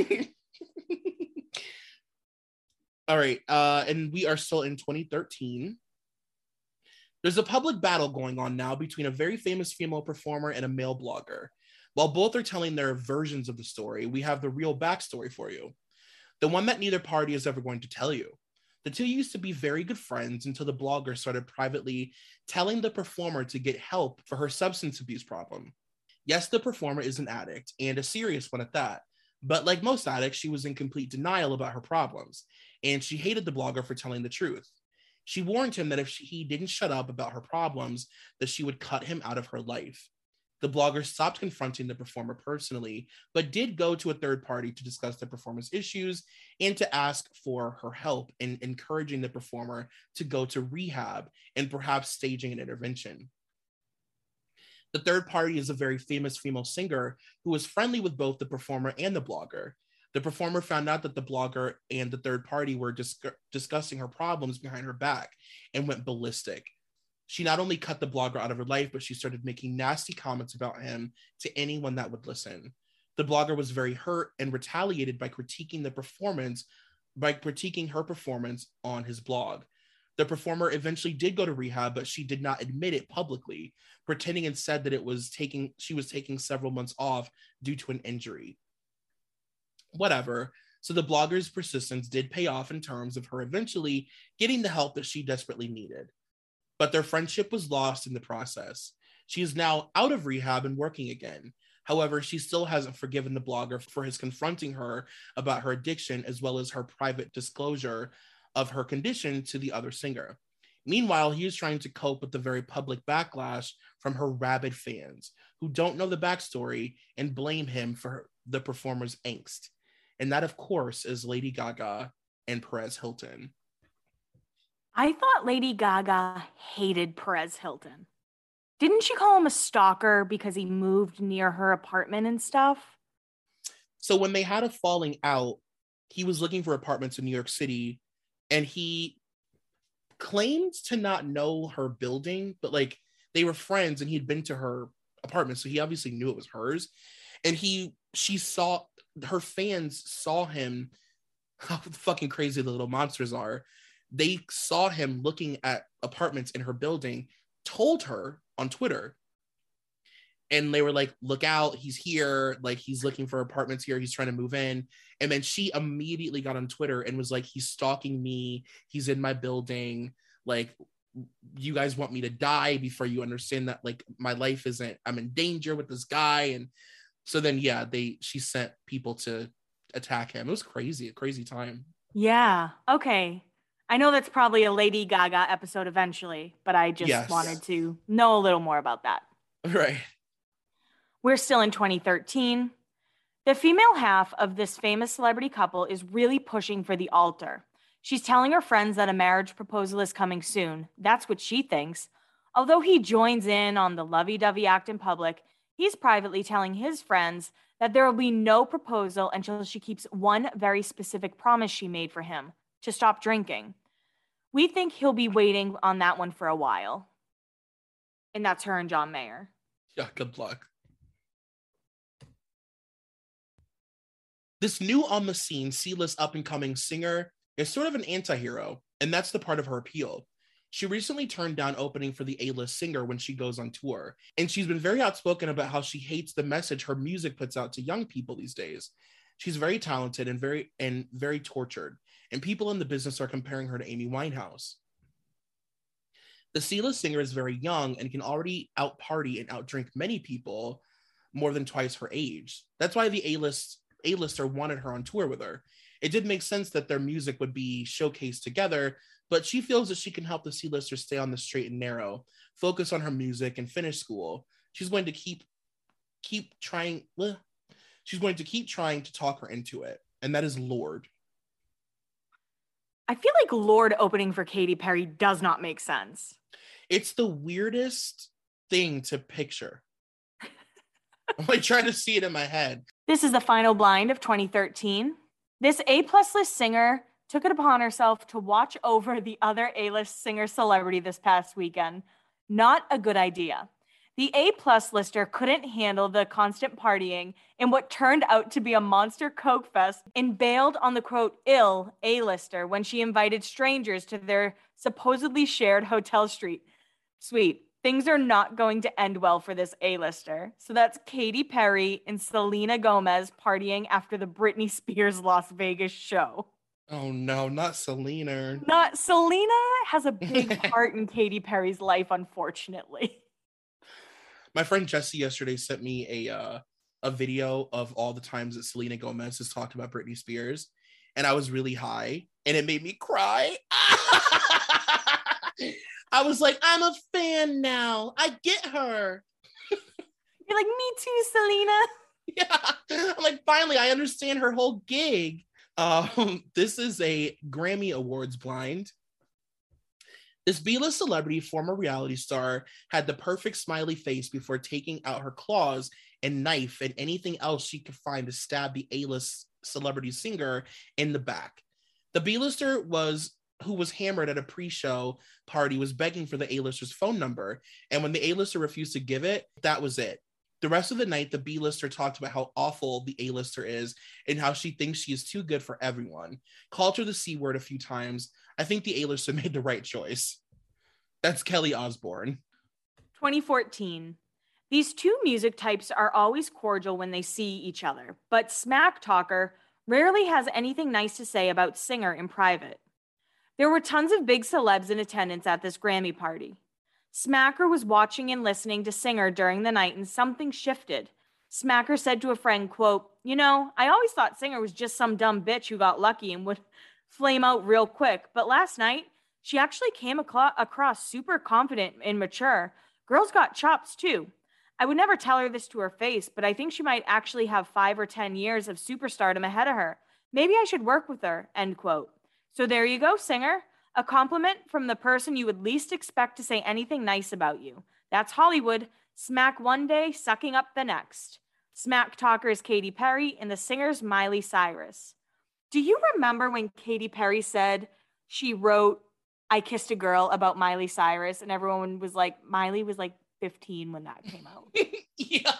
All right. Uh, and we are still in twenty thirteen. There's a public battle going on now between a very famous female performer and a male blogger. While both are telling their versions of the story, we have the real backstory for you. The one that neither party is ever going to tell you. The two used to be very good friends until the blogger started privately telling the performer to get help for her substance abuse problem. Yes, the performer is an addict, and a serious one at that. But like most addicts, she was in complete denial about her problems, and she hated the blogger for telling the truth. She warned him that if she, he didn't shut up about her problems, that she would cut him out of her life. The blogger stopped confronting the performer personally, but did go to a third party to discuss the performer's issues and to ask for her help in encouraging the performer to go to rehab and perhaps staging an intervention. The third party is a very famous female singer who was friendly with both the performer and the blogger. The performer found out that the blogger and the third party were dis- discussing her problems behind her back and went ballistic. She not only cut the blogger out of her life, but she started making nasty comments about him to anyone that would listen. The blogger was very hurt and retaliated by critiquing the performance, by critiquing her performance on his blog. The performer eventually did go to rehab, but she did not admit it publicly, pretending instead that it was taking she was taking several months off due to an injury. Whatever. So the blogger's persistence did pay off in terms of her eventually getting the help that she desperately needed. But their friendship was lost in the process. She is now out of rehab and working again. However, she still hasn't forgiven the blogger for his confronting her about her addiction, as well as her private disclosure of her condition to the other singer. Meanwhile, he is trying to cope with the very public backlash from her rabid fans who don't know the backstory and blame him for the performer's angst. And that, of course, is Lady Gaga and Perez Hilton. I thought Lady Gaga hated Perez Hilton. Didn't she call him a stalker because he moved near her apartment and stuff? So when they had a falling out, he was looking for apartments in New York City, and he claimed to not know her building, but like they were friends and he'd been to her apartment, so he obviously knew it was hers. And he, she saw, her fans saw him, how fucking crazy the little monsters are. They saw him looking at apartments in her building, told her on Twitter, and they were like, look out, he's here, like he's looking for apartments here, he's trying to move in. And then she immediately got on Twitter and was like, he's stalking me, he's in my building, like you guys want me to die before you understand that like my life isn't, I'm in danger with this guy. And so then yeah, they she sent people to attack him. It was crazy, a crazy time. Yeah, okay. I know that's probably a Lady Gaga episode eventually, but I just yes. wanted to know a little more about that. Right. We're still in twenty thirteen. The female half of this famous celebrity couple is really pushing for the altar. She's telling her friends that a marriage proposal is coming soon. That's what she thinks. Although he joins in on the lovey-dovey act in public, he's privately telling his friends that there will be no proposal until she keeps one very specific promise she made for him: to stop drinking. We think he'll be waiting on that one for a while. And that's her and John Mayer. Yeah, good luck. This new on the scene C-list up-and-coming singer is sort of an anti-hero, and that's the part of her appeal. She recently turned down opening for the A-list singer when she goes on tour, and she's been very outspoken about how she hates the message her music puts out to young people these days. She's very talented and very and very tortured, and people in the business are comparing her to Amy Winehouse. The C-list singer is very young and can already out-party and out-drink many people more than twice her age. That's why the A-list A-lister wanted her on tour with her. It did make sense that their music would be showcased together, but she feels that she can help the C-lister stay on the straight and narrow, focus on her music, and finish school. She's going to keep keep trying. Bleh. She's going to keep trying to talk her into it, and that is Lorde. I feel like Lorde opening for Katy Perry does not make sense. It's the weirdest thing to picture. I'm like trying to see it in my head. This is the final blind of twenty thirteen. This A-plus list singer took it upon herself to watch over the other A-list singer celebrity this past weekend. Not a good idea. The A-plus lister couldn't handle the constant partying in what turned out to be a monster coke fest and bailed on the, quote, ill A-lister when she invited strangers to their supposedly shared hotel suite. Sweet. Things are not going to end well for this A-lister. So that's Katy Perry and Selena Gomez partying after the Britney Spears Las Vegas show. Oh no, not Selena. Not Selena has a big part in Katy Perry's life, unfortunately. My friend Jesse yesterday sent me a uh, a video of all the times that Selena Gomez has talked about Britney Spears, and I was really high, and it made me cry. I was like, I'm a fan now. I get her. You're like, me too, Selena. Yeah. I'm like, finally, I understand her whole gig. Um, this is a Grammy Awards blind. This B-list celebrity, former reality star, had the perfect smiley face before taking out her claws and knife and anything else she could find to stab the A-list celebrity singer in the back. The B-lister was who was hammered at a pre-show party was begging for the A-lister's phone number, and when the A-lister refused to give it, that was it. The rest of the night, the B-lister talked about how awful the A-lister is and how she thinks she is too good for everyone. Called her the C word a few times. I think the A-lister made the right choice. That's Kelly Osbourne. twenty fourteen. These two music types are always cordial when they see each other, but Smack Talker rarely has anything nice to say about Singer in private. There were tons of big celebs in attendance at this Grammy party. Smacker was watching and listening to Singer during the night and something shifted. Smacker said to a friend, quote, "You know, I always thought Singer was just some dumb bitch who got lucky and would flame out real quick. But last night, she actually came aclo- across super confident and mature. Girl's got chops too. I would never tell her this to her face, but I think she might actually have five or ten years of superstardom ahead of her. Maybe I should work with her," end quote. So there you go, Singer. A compliment from the person you would least expect to say anything nice about you. That's Hollywood. Smack one day, sucking up the next. Smack talker is Katy Perry and the singer's Miley Cyrus. Do you remember when Katy Perry said she wrote I Kissed a Girl about Miley Cyrus and everyone was like, Miley was like fifteen when that came out. Yeah.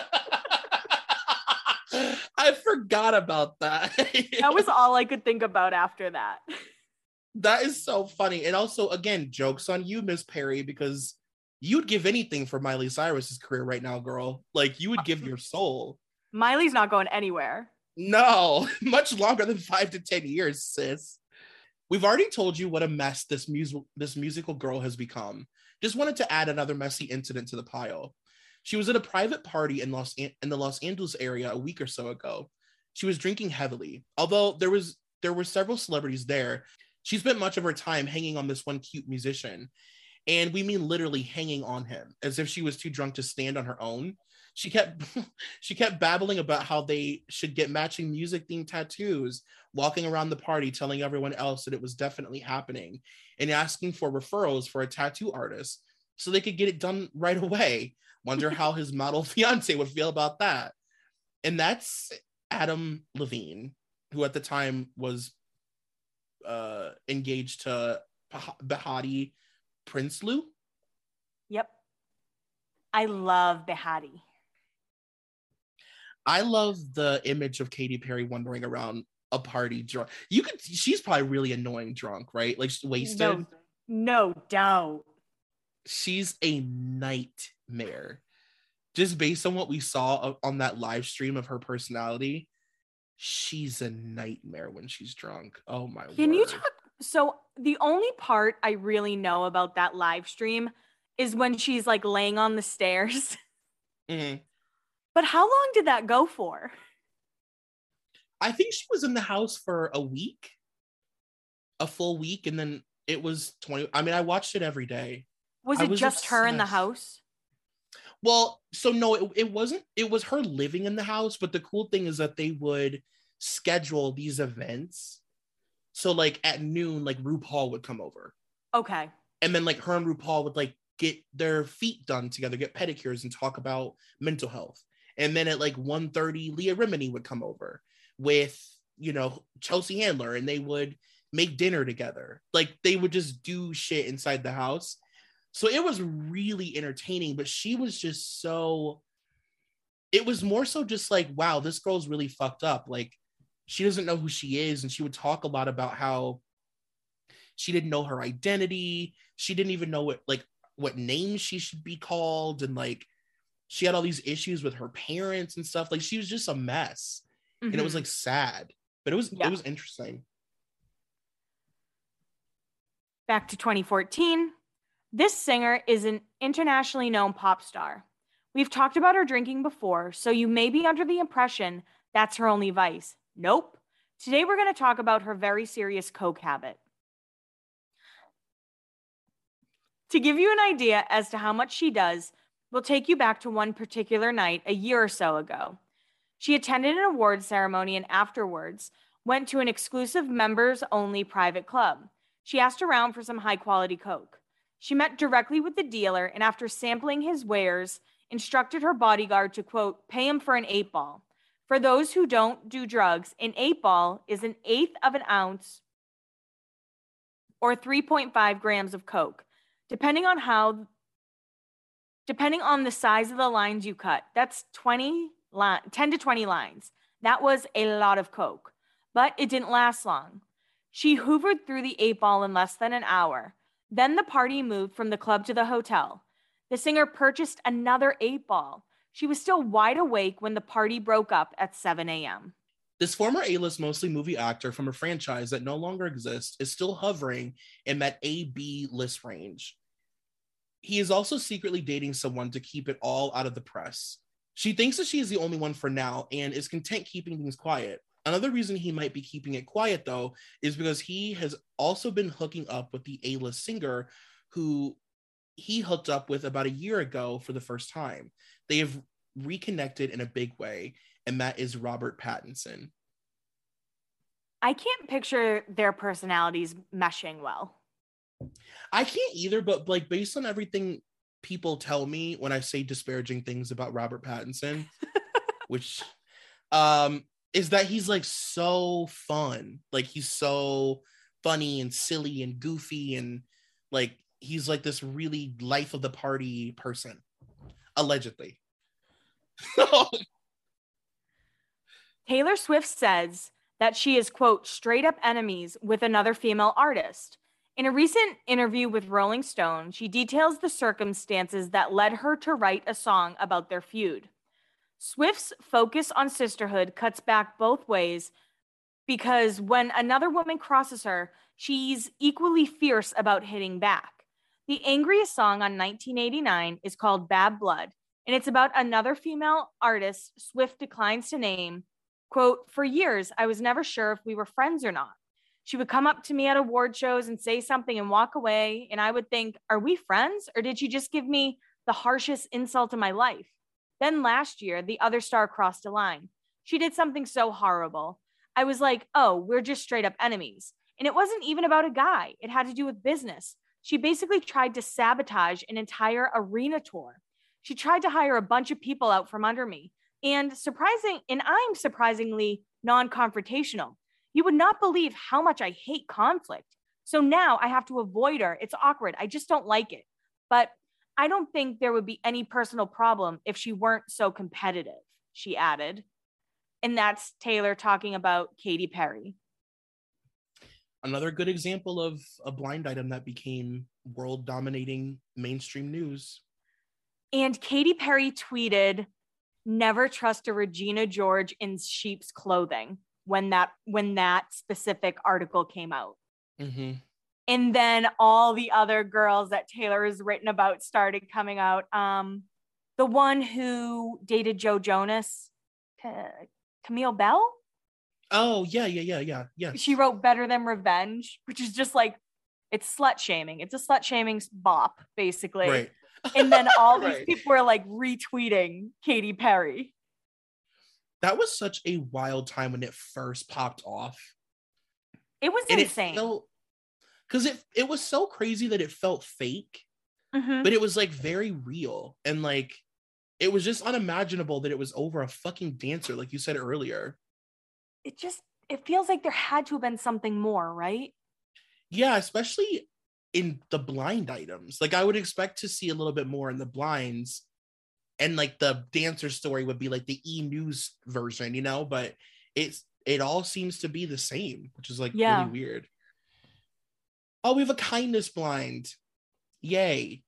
I forgot about that. That was all I could think about after that. That is so funny. And also, again, jokes on you, Miss Perry, because you'd give anything for Miley Cyrus's career right now, girl. Like, you would give your soul. Miley's not going anywhere. No, much longer than five to ten years, sis. We've already told you what a mess this musical this musical girl has become. Just wanted to add another messy incident to the pile. She was at a private party in Los An- in the Los Angeles area a week or so ago. She was drinking heavily. Although there was there were several celebrities there, she spent much of her time hanging on this one cute musician. And we mean literally hanging on him, as if she was too drunk to stand on her own. She kept she kept babbling about how they should get matching music-themed tattoos, walking around the party telling everyone else that it was definitely happening, and asking for referrals for a tattoo artist so they could get it done right away. Wonder how his model fiance would feel about that. And that's Adam Levine, who at the time was uh, engaged to Behati Prinsloo. Yep. I love Behati. I love the image of Katy Perry wandering around a party drunk. You could, she's probably really annoying drunk, right? Like wasted. No, no doubt. She's a nightmare. Just based on what we saw on that live stream of her personality, she's a nightmare when she's drunk. Oh my Can word. Can you talk? So the only part I really know about that live stream is when she's like laying on the stairs. Mm-hmm. But how long did that go for? I think she was in the house for a week, a full week. And then it was twenty. I mean, I watched it every day. Was it was just obsessed. Her in the house? Well, so no, it, it wasn't. It was her living in the house. But the cool thing is that they would schedule these events. So like at noon, like RuPaul would come over. Okay. And then like her and RuPaul would like get their feet done together, get pedicures and talk about mental health. And then at like one thirty, Leah Remini would come over with, you know, Chelsea Handler, and they would make dinner together. Like they would just do shit inside the house. So it was really entertaining, but she was just so, it was more so just like, wow, this girl's really fucked up. Like she doesn't know who she is. And she would talk a lot about how she didn't know her identity. She didn't even know what, like, what name she should be called. And like, she had all these issues with her parents and stuff. Like she was just a mess. Mm-hmm. And it was like sad, but it was, yeah. It was interesting. Back to twenty fourteen. This singer is an internationally known pop star. We've talked about her drinking before, so you may be under the impression that's her only vice. Nope. Today we're going to talk about her very serious coke habit. To give you an idea as to how much she does, we'll take you back to one particular night a year or so ago. She attended an awards ceremony and afterwards went to an exclusive members-only private club. She asked around for some high-quality coke. She met directly with the dealer and after sampling his wares, instructed her bodyguard to, quote, pay him for an eight ball. For those who don't do drugs, an eight ball is an eighth of an ounce or three point five grams of coke. Depending on how, depending on the size of the lines you cut, that's twenty, ten to twenty lines. That was a lot of coke, but it didn't last long. She hoovered through the eight ball in less than an hour. Then the party moved from the club to the hotel. The singer purchased another eight ball. She was still wide awake when the party broke up at seven a.m. This former A-list mostly movie actor from a franchise that no longer exists is still hovering in that A B list range. he is also secretly dating someone to keep it all out of the press. She thinks that she is the only one for now and is content keeping things quiet. Another reason he might be keeping it quiet, though, is because he has also been hooking up with the A-list singer who he hooked up with about a year ago for the first time. They have reconnected in a big way, and that is Robert Pattinson. I can't picture their personalities meshing well. I can't either, but like based on everything people tell me when I say disparaging things about Robert Pattinson, which um is that he's like so fun. Like he's so funny and silly and goofy, and like he's like this really life of the party person, allegedly. Taylor Swift says that she is, quote, straight up enemies with another female artist. In a recent interview with Rolling Stone, she details the circumstances that led her to write a song about their feud. Swift's focus on sisterhood cuts back both ways because when another woman crosses her, she's equally fierce about hitting back. The angriest song on nineteen eighty-nine is called Bad Blood, and it's about another female artist Swift declines to name. Quote, for years, I was never sure if we were friends or not. She would come up to me at award shows and say something and walk away, and I would think, are we friends, or did she just give me the harshest insult of my life? Then last year, the other star crossed a line. She did something so horrible. I was like, oh, we're just straight up enemies. And it wasn't even about a guy. It had to do with business. She basically tried to sabotage an entire arena tour. She tried to hire a bunch of people out from under me. And surprising, and I'm surprisingly non-confrontational. You would not believe how much I hate conflict. So now I have to avoid her. It's awkward. I just don't like it. But I don't think there would be any personal problem if she weren't so competitive, she added. And that's Taylor talking about Katy Perry. Another good example of a blind item that became world-dominating mainstream news. And Katy Perry tweeted, never trust a Regina George in sheep's clothing when that when that specific article came out. Mm-hmm. And then all the other girls that Taylor has written about started coming out. Um, the one who dated Joe Jonas, Camille Bell? Oh, yeah, yeah, yeah, yeah, yeah. She wrote Better Than Revenge, which is just like, it's slut shaming. It's a slut shaming bop, basically. Right. And then all these right. people were like retweeting Katy Perry. That was such a wild time when it first popped off. It was and insane. Because it, it, it was so crazy that it felt fake, mm-hmm. but it was like very real. And like, it was just unimaginable that it was over a fucking dancer, like you said earlier. It just, it feels like there had to have been something more, right? Yeah, especially in the blind items. Like I would expect to see a little bit more in the blinds, and like the dancer story would be like the E! News version, you know, but it's, it all seems to be the same, which is like yeah. really weird. Oh, we have a kindness blind. Yay.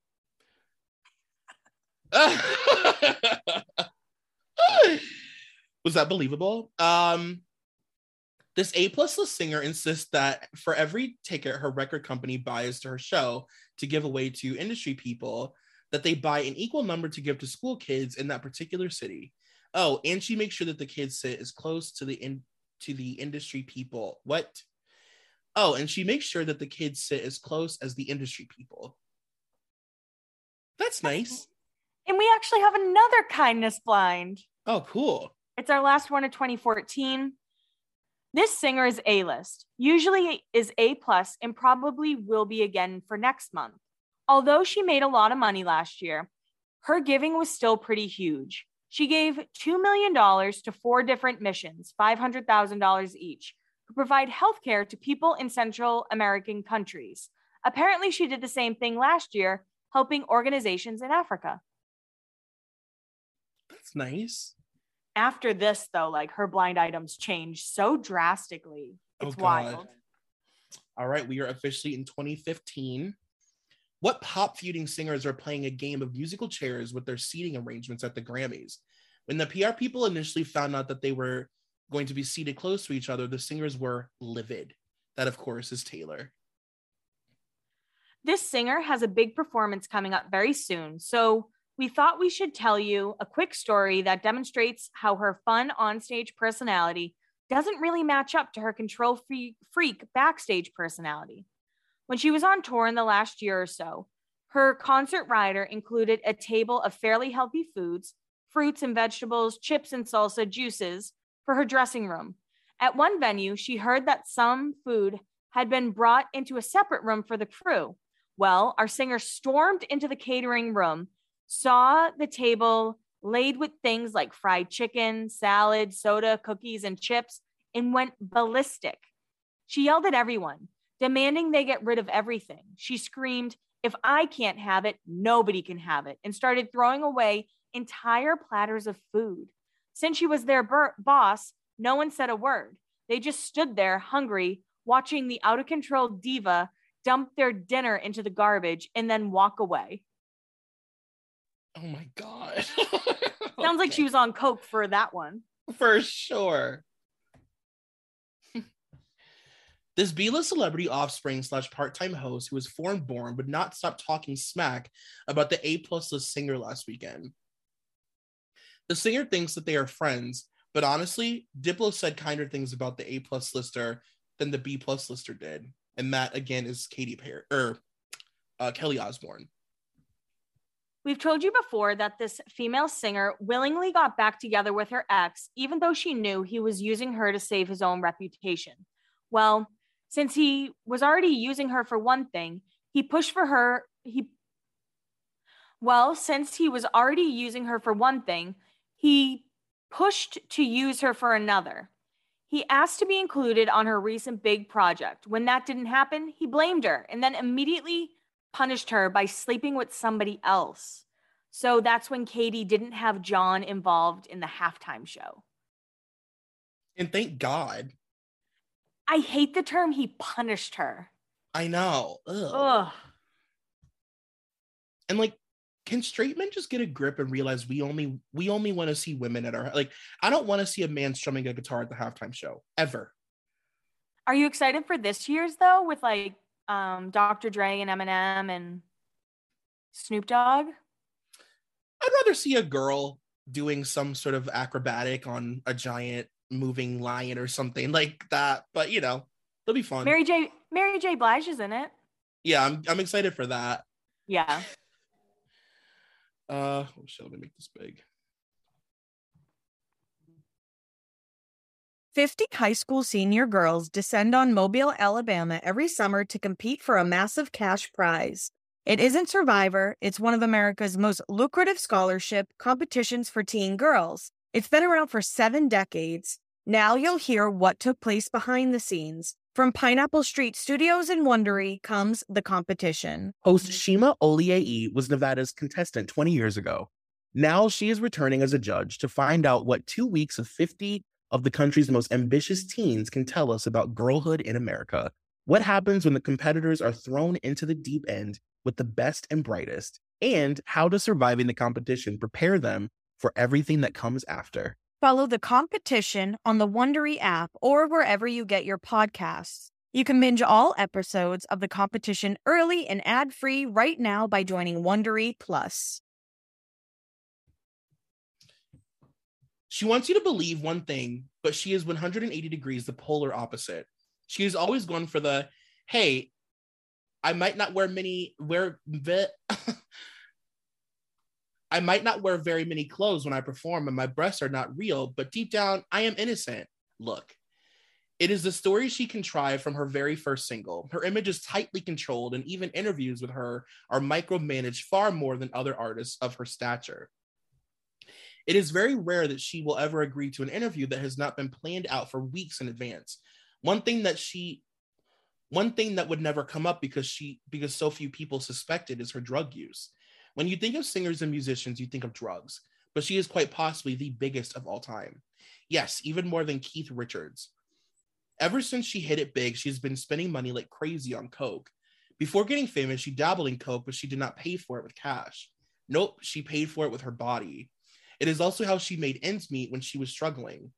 Was that believable? Um, this A-plus list singer insists that for every ticket her record company buys to her show to give away to industry people, that they buy an equal number to give to school kids in that particular city. Oh, and she makes sure that the kids sit as close to the in, to the industry people. What? Oh, and she makes sure that the kids sit as close as the industry people. That's nice. And we actually have another kindness blind. Oh, cool. It's our last one of twenty fourteen. This singer is A-list, usually is A-plus, and probably will be again for next month. Although she made a lot of money last year, her giving was still pretty huge. She gave two million dollars to four different missions, five hundred thousand dollars each, who provide healthcare to people in Central American countries. Apparently, she did the same thing last year, helping organizations in Africa. That's nice. After this, though, like her blind items changed so drastically. It's oh, wild. All right, we are officially in twenty fifteen. What pop feuding singers are playing a game of musical chairs with their seating arrangements at the Grammys? When the P R people initially found out that they were going to be seated close to each other, the singers were livid. That, of course, is Taylor. This singer has a big performance coming up very soon, so we thought we should tell you a quick story that demonstrates how her fun onstage personality doesn't really match up to her control freak backstage personality. When she was on tour in the last year or so, her concert rider included a table of fairly healthy foods, fruits and vegetables, chips and salsa, juices for her dressing room. At one venue, she heard that some food had been brought into a separate room for the crew. Well, our singer stormed into the catering room, saw the table laid with things like fried chicken, salad, soda, cookies, and chips, and went ballistic. She yelled at everyone, demanding they get rid of everything. She screamed, "If I can't have it, nobody can have it," and started throwing away entire platters of food. Since she was their bur- boss, no one said a word. They just stood there, hungry, watching the out-of-control diva dump their dinner into the garbage and then walk away. Oh my God. Sounds like she was on coke for that one. For sure. This B-list celebrity offspring slash part-time host who was foreign-born would not stop talking smack about the A-plus list singer last weekend. The singer thinks that they are friends, but honestly, Diplo said kinder things about the A-plus lister than the B-plus lister did. And that, again, is Katy Perry, or uh, Kelly Osbourne. We've told you before that this female singer willingly got back together with her ex, even though she knew he was using her to save his own reputation. Well, since he was already using her for one thing, he pushed for her, he, well, since he was already using her for one thing, he pushed to use her for another. He asked to be included on her recent big project. When that didn't happen, he blamed her and then immediately punished her by sleeping with somebody else. So that's when Katy didn't have John involved in the halftime show. And thank God. I hate the term he punished her. I know. Ugh. Ugh. And like, can straight men just get a grip and realize we only we only want to see women at our, like, I don't want to see a man strumming a guitar at the halftime show ever. Are you excited for this year's though, with like um Doctor Dre and Eminem and Snoop Dogg? I'd rather see a girl doing some sort of acrobatic on a giant moving lion or something like that, but you know, it'll be fun. Mary J. Mary J. Blige is in it. Yeah, I'm I'm excited for that. Yeah. Uh, oh shit, let me make this big. fifty high school senior girls descend on Mobile, Alabama every summer to compete for a massive cash prize. It isn't Survivor, it's one of America's most lucrative scholarship competitions for teen girls. It's been around for seven decades. Now you'll hear what took place behind the scenes. From Pineapple Street Studios in Wondery comes the competition. Host Shima Oliei was Nevada's contestant twenty years ago. Now she is returning as a judge to find out what two weeks of fifty of the country's most ambitious teens can tell us about girlhood in America. What happens when the competitors are thrown into the deep end with the best and brightest, and how does surviving the competition prepare them for everything that comes after? Follow the competition on the Wondery app or wherever you get your podcasts. You can binge all episodes of the competition early and ad-free right now by joining Wondery Plus. She wants you to believe one thing, but she is one hundred eighty degrees the polar opposite. She has always gone for the, hey, I might not wear many, wear, ve- I might not wear very many clothes when I perform and my breasts are not real, but deep down, I am innocent. Look, it is the story she contrived from her very first single. Her image is tightly controlled, and even interviews with her are micromanaged far more than other artists of her stature. It is very rare that she will ever agree to an interview that has not been planned out for weeks in advance. One thing that she, one thing that would never come up because she, because so few people suspected is her drug use. When you think of singers and musicians, you think of drugs, but she is quite possibly the biggest of all time. Yes, even more than Keith Richards. Ever since she hit it big, she's been spending money like crazy on coke. Before getting famous, she dabbled in coke, but she did not pay for it with cash. Nope, she paid for it with her body. It is also how she made ends meet when she was struggling.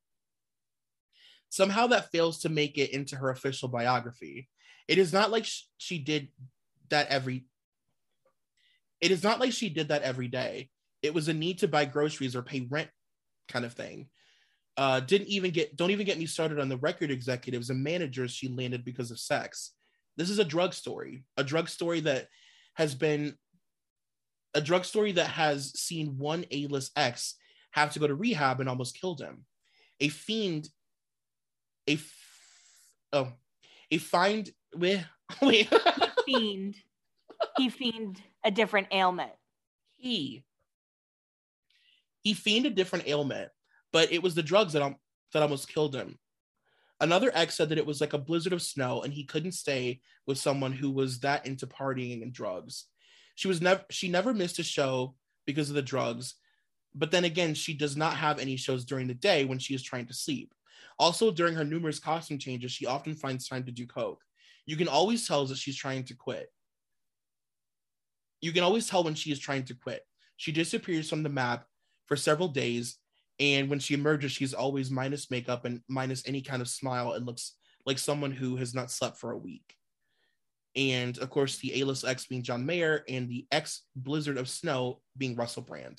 Somehow that fails to make it into her official biography. It is not like she did that every it is not like she did that every day. It was a need to buy groceries or pay rent kind of thing. Uh, didn't even get don't even get me started on the record executives and managers she landed because of sex. This is a drug story, a drug story that has been a drug story that has seen one A-list ex have to go to rehab and almost killed him. A fiend, a f- oh, a find wait wait fiend. He fiend a different ailment. He he feigned a different ailment, but it was the drugs that um, that almost killed him. Another ex said that it was like a blizzard of snow and he couldn't stay with someone who was that into partying and drugs. She was never she never missed a show because of the drugs, but then again, she does not have any shows during the day when she is trying to sleep. Also, during her numerous costume changes, she often finds time to do coke. You can always tell that she's trying to quit. You can always tell when she is trying to quit. She disappears from the map for several days, and when she emerges, she's always minus makeup and minus any kind of smile and looks like someone who has not slept for a week. And of course, the A-list ex being John Mayer and the ex-Blizzard of Snow being Russell Brand.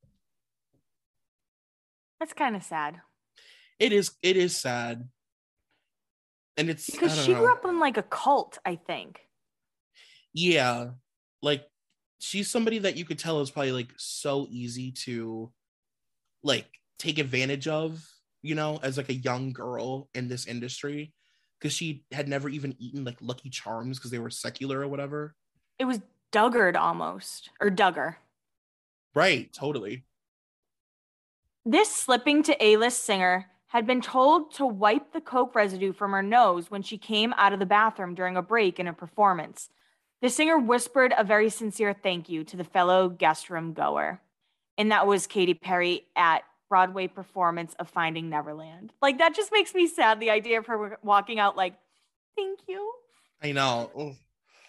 That's kind of sad. It is. It is sad, and it's because she know. grew up in like a cult, I think. Yeah, like she's somebody that you could tell is probably like so easy to like take advantage of, you know, as like a young girl in this industry, because she had never even eaten like Lucky Charms because they were secular or whatever. It was Duggard almost, or Duggar. Right, totally. This slipping to A-list singer had been told to wipe the coke residue from her nose when she came out of the bathroom during a break in a performance. The singer whispered a very sincere thank you to the fellow guest room goer. And that was Katy Perry at Broadway performance of Finding Neverland. Like, that just makes me sad, the idea of her walking out like, thank you. I know. Ugh.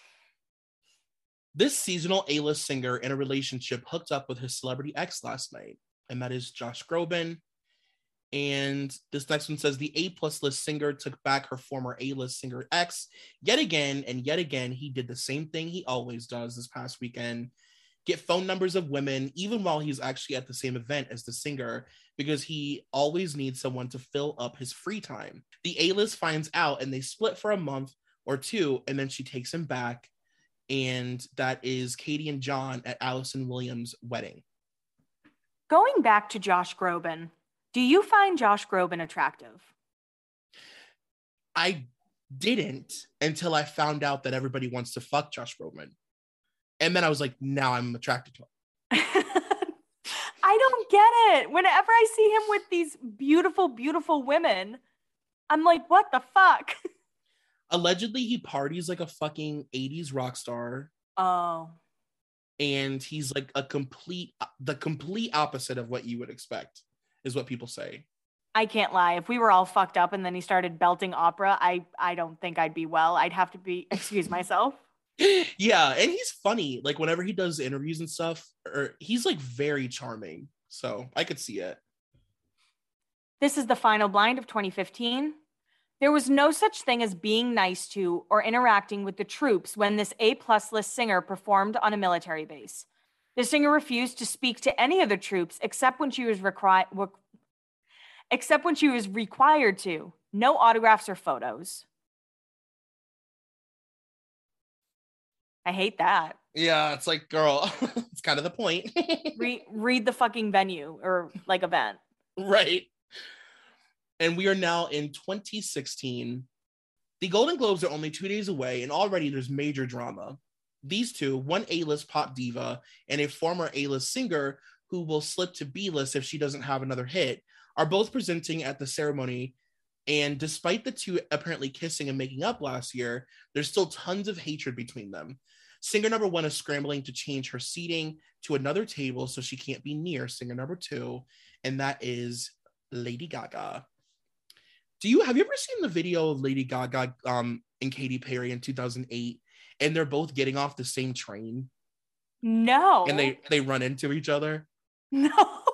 This seasonal A-list singer in a relationship hooked up with his celebrity ex last night, and that is Josh Groban. And this next one says the A-plus list singer took back her former A-list singer ex yet again, and yet again, he did the same thing he always does this past weekend. Get phone numbers of women, even while he's actually at the same event as the singer, because he always needs someone to fill up his free time. The A-list finds out, and they split for a month or two, and then she takes him back, and that is Katie and John at Allison Williams' wedding. Going back to Josh Groban, do you find Josh Groban attractive? I didn't until I found out that everybody wants to fuck Josh Groban. And then I was like, now I'm attracted to him. I don't get it. Whenever I see him with these beautiful, beautiful women, I'm like, what the fuck? Allegedly, he parties like a fucking eighties rock star. Oh. And he's like a complete, the complete opposite of what you would expect, is what people say. I can't lie. If we were all fucked up and then he started belting opera, I, I don't think I'd be well. I'd have to be, excuse myself. Yeah, and he's funny. Like whenever he does interviews and stuff, or he's like very charming. So I could see it. This is the final blind of twenty fifteen. There was no such thing as being nice to or interacting with the troops when this A-plus list singer performed on a military base. The singer refused to speak to any of the troops except when she was required, except when she was required to. No autographs or photos. I hate that. Yeah, it's like, girl, it's kind of the point. Re- read the fucking venue or like event. Right. And we are now in twenty sixteen. The Golden Globes are only two days away, and already there's major drama. These two, one A-list pop diva and a former A-list singer who will slip to B-list if she doesn't have another hit, are both presenting at the ceremony. And despite the two apparently kissing and making up last year, there's still tons of hatred between them. Singer number one is scrambling to change her seating to another table so she can't be near singer number two, and that is Lady Gaga. Do you have you ever seen the video of Lady Gaga um, and Katy Perry in two thousand eight, and they're both getting off the same train? No. And they they run into each other? No.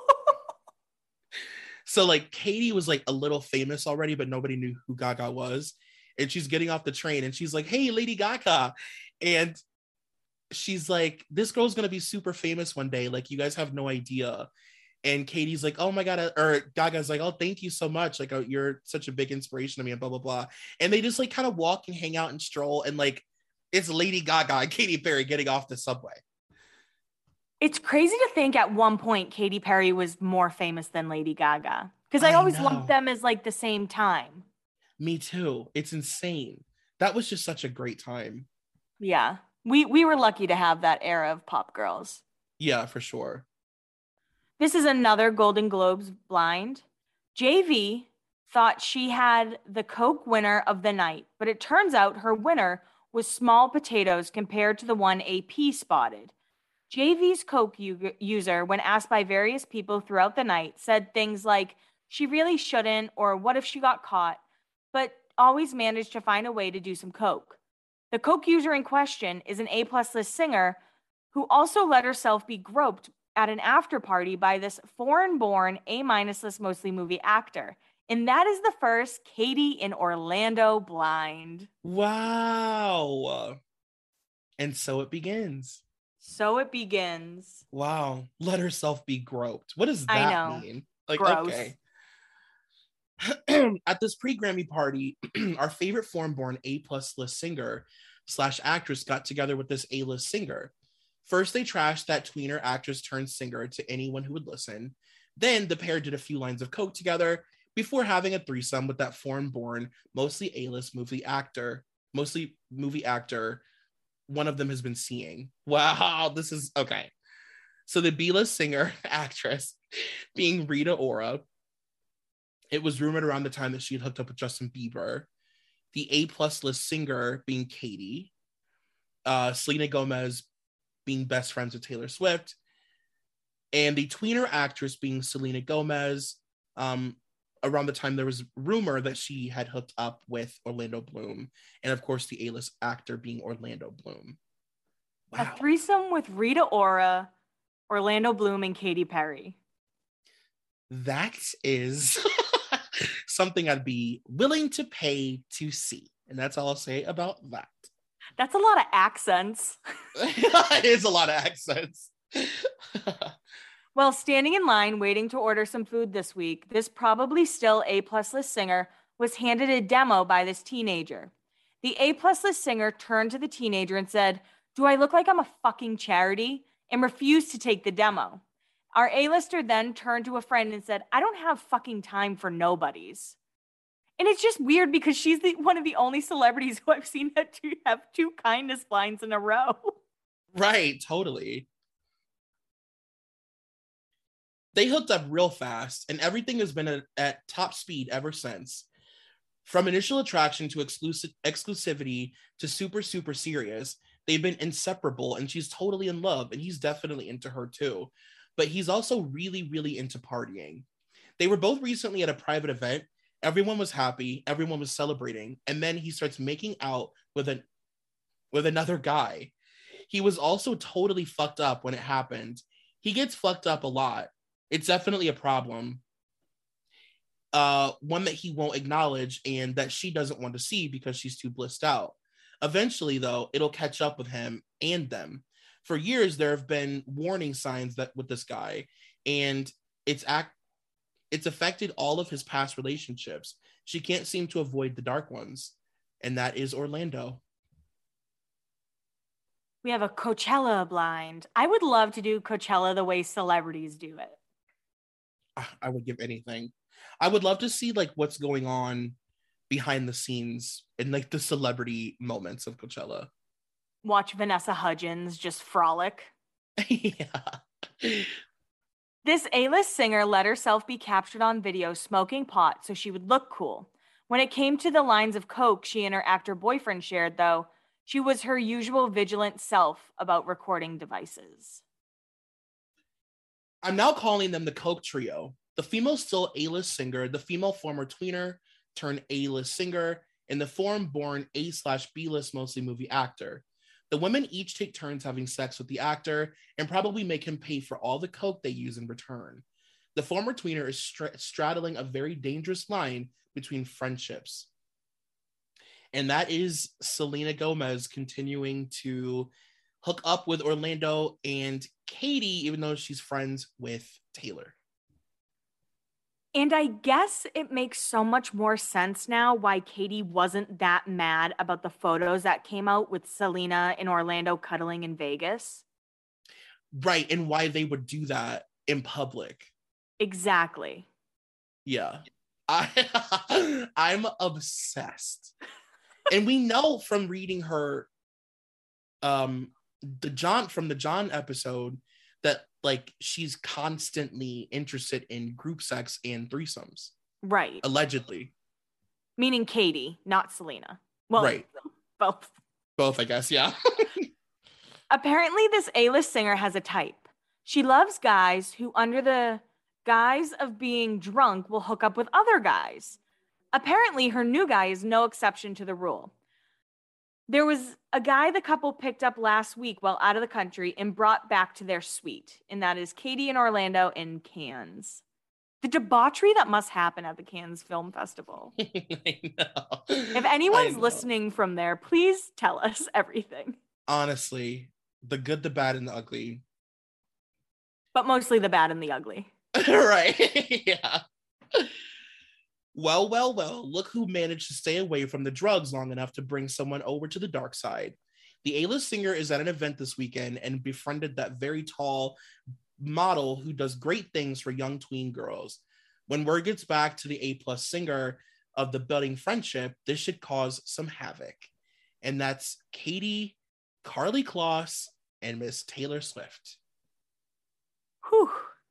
So like Katy was like a little famous already, but nobody knew who Gaga was. And she's getting off the train and she's like, hey, Lady Gaga. And she's like, this girl's gonna be super famous one day. Like, you guys have no idea. And Katie's like, oh my God, or Gaga's like, oh, thank you so much. Like, oh, you're such a big inspiration to me and blah, blah, blah. And they just like kind of walk and hang out and stroll. And like, it's Lady Gaga and Katy Perry getting off the subway. It's crazy to think at one point Katy Perry was more famous than Lady Gaga. Because I, I always know. lumped them as like the same time. Me too. It's insane. That was just such a great time. Yeah. We we were lucky to have that era of pop girls. Yeah, for sure. This is another Golden Globes blind. J V thought she had the Coke winner of the night, but it turns out her winner was small potatoes compared to the one A P spotted. J V's Coke u- user, when asked by various people throughout the night, said things like, she really shouldn't, or what if she got caught, but always managed to find a way to do some Coke. The Coke user in question is an A-plus list singer who also let herself be groped at an after party by this foreign-born A-minus list mostly movie actor. And that is the first Katie in Orlando blind. Wow. And so it begins. So it begins. Wow. Let herself be groped. What does that I know. mean? Like, Gross. okay. At this pre-Grammy party, our favorite foreign-born A-plus list singer slash actress got together with this A-list singer. First, they trashed that tweener actress turned singer to anyone who would listen. Then the pair did a few lines of Coke together before having a threesome with that foreign-born, mostly A-list movie actor, mostly movie actor one of them has been seeing. Wow, this is okay. So the B-list singer actress being Rita Ora, it was rumored around the time that she had hooked up with Justin Bieber. The A-plus list singer being Katie, uh, Selena Gomez being best friends with Taylor Swift, and the tweener actress being Selena Gomez. Um, around the time there was rumor that she had hooked up with Orlando Bloom, and of course the A-list actor being Orlando Bloom. Wow. A threesome with Rita Ora, Orlando Bloom, and Katy Perry. That is something I'd be willing to pay to see. And that's all I'll say about that. That's a lot of accents. It is a lot of accents. Well, standing in line waiting to order some food this week, this probably still A-plus list singer was handed a demo by this teenager. The A-plus list singer turned to the teenager and said, "Do I look like I'm a fucking charity?" and refused to take the demo. Our A-lister then turned to a friend and said, "I don't have fucking time for nobodies." And it's just weird because she's the, one of the only celebrities who I've seen have two, have two kindness blinds in a row. Right, totally. They hooked up real fast, and everything has been at, at top speed ever since. From initial attraction to exclusive exclusivity to super, super serious, they've been inseparable, and she's totally in love, and he's definitely into her too. But he's also really, really into partying. They were both recently at a private event. Everyone was happy. Everyone was celebrating. And then he starts making out with an with another guy. He was also totally fucked up when it happened. He gets fucked up a lot. It's definitely a problem. Uh, one that he won't acknowledge and that she doesn't want to see because she's too blissed out. Eventually, though, it'll catch up with him and them. For years, there have been warning signs that with this guy, and it's act it's affected all of his past relationships. She can't seem to avoid the dark ones, and that is Orlando. We have a Coachella blind. I would love to do Coachella the way celebrities do it. I would give anything. I would love to see like what's going on behind the scenes in like the celebrity moments of Coachella. Watch Vanessa Hudgens just frolic. Yeah. This A-list singer let herself be captured on video smoking pot so she would look cool. When it came to the lines of coke she and her actor boyfriend shared, though, she was her usual vigilant self about recording devices. I'm now calling them the Coke Trio. The female still A-list singer, the female former tweener turned A-list singer, and the foreign-born A slash B-list mostly movie actor. The women each take turns having sex with the actor and probably make him pay for all the coke they use in return. The former tweener is str- straddling a very dangerous line between friendships. And that is Selena Gomez continuing to hook up with Orlando and Katie, even though she's friends with Taylor. And I guess it makes so much more sense now why Katie wasn't that mad about the photos that came out with Selena and Orlando cuddling in Vegas. Right, and why they would do that in public. Exactly. Yeah. I, I'm obsessed. And we know from reading her um the John from the John episode that like she's constantly interested in group sex and threesomes. Right. Allegedly. Meaning Katie, not Selena. Well, right. Both. Both, I guess, yeah. Apparently, this A-list singer has a type. She loves guys who, under the guise of being drunk, will hook up with other guys. Apparently, her new guy is no exception to the rule. There was a guy the couple picked up last week while out of the country and brought back to their suite, and that is Katie and Orlando in Cannes. The debauchery that must happen at the Cannes Film Festival. I know. If anyone's I know. listening from there, please tell us everything. Honestly, the good, the bad, and the ugly. But mostly the bad and the ugly. Right. Yeah. Well, well, well, look who managed to stay away from the drugs long enough to bring someone over to the dark side. The A-list singer is at an event this weekend and befriended that very tall model who does great things for young tween girls. When word gets back to the A-plus singer of the budding friendship, this should cause some havoc. And that's Katie, Karlie Kloss, and Miss Taylor Swift. Whew.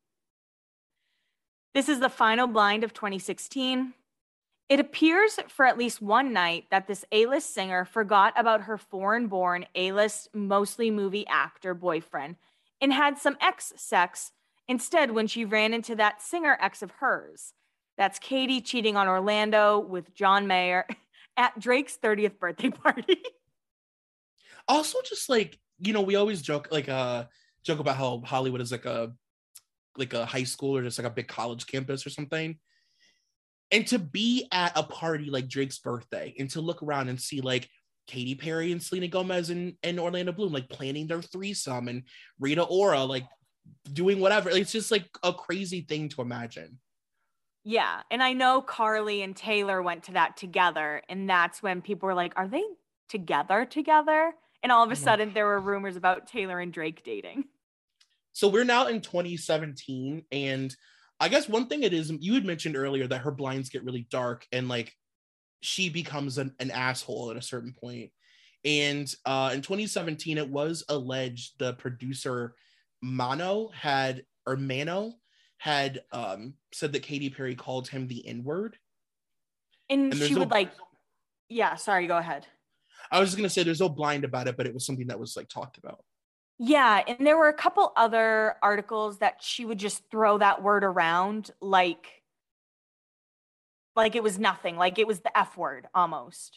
This is the final blind of twenty sixteen. It appears for at least one night that this A-list singer forgot about her foreign-born A-list, mostly movie actor boyfriend and had some ex-sex instead when she ran into that singer ex of hers. That's Katie cheating on Orlando with John Mayer at Drake's thirtieth birthday party. Also, just like, you know, we always joke, like, uh, joke about how Hollywood is like a like a high school or just like a big college campus or something. And to be at a party like Drake's birthday and to look around and see like Katy Perry and Selena Gomez and, and Orlando Bloom like planning their threesome and Rita Ora like doing whatever. It's just like a crazy thing to imagine. Yeah. And I know Karlie and Taylor went to that together. And that's when people were like, are they together together? And all of a sudden there were rumors about Taylor and Drake dating. So we're now in twenty seventeen, and I guess one thing it is, you had mentioned earlier that her blinds get really dark and like she becomes an, an asshole at a certain point. And uh, in twenty seventeen, it was alleged the producer Mano had, or Mano had um, said that Katy Perry called him the N-word. And, And she no, would like, yeah, sorry, go ahead. I was just going to say there's no blind about it, but it was something that was like talked about. Yeah, and there were a couple other articles that she would just throw that word around like, like it was nothing, like it was the F word almost.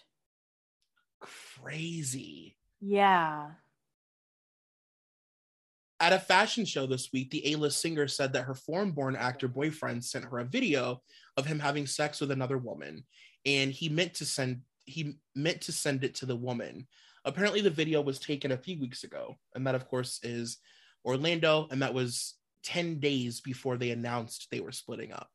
Crazy. Yeah. At a fashion show this week, the A-list singer said that her foreign-born actor boyfriend sent her a video of him having sex with another woman, and he meant to send he meant to send it to the woman. Apparently, the video was taken a few weeks ago, and that, of course, is Orlando, and that was ten days before they announced they were splitting up.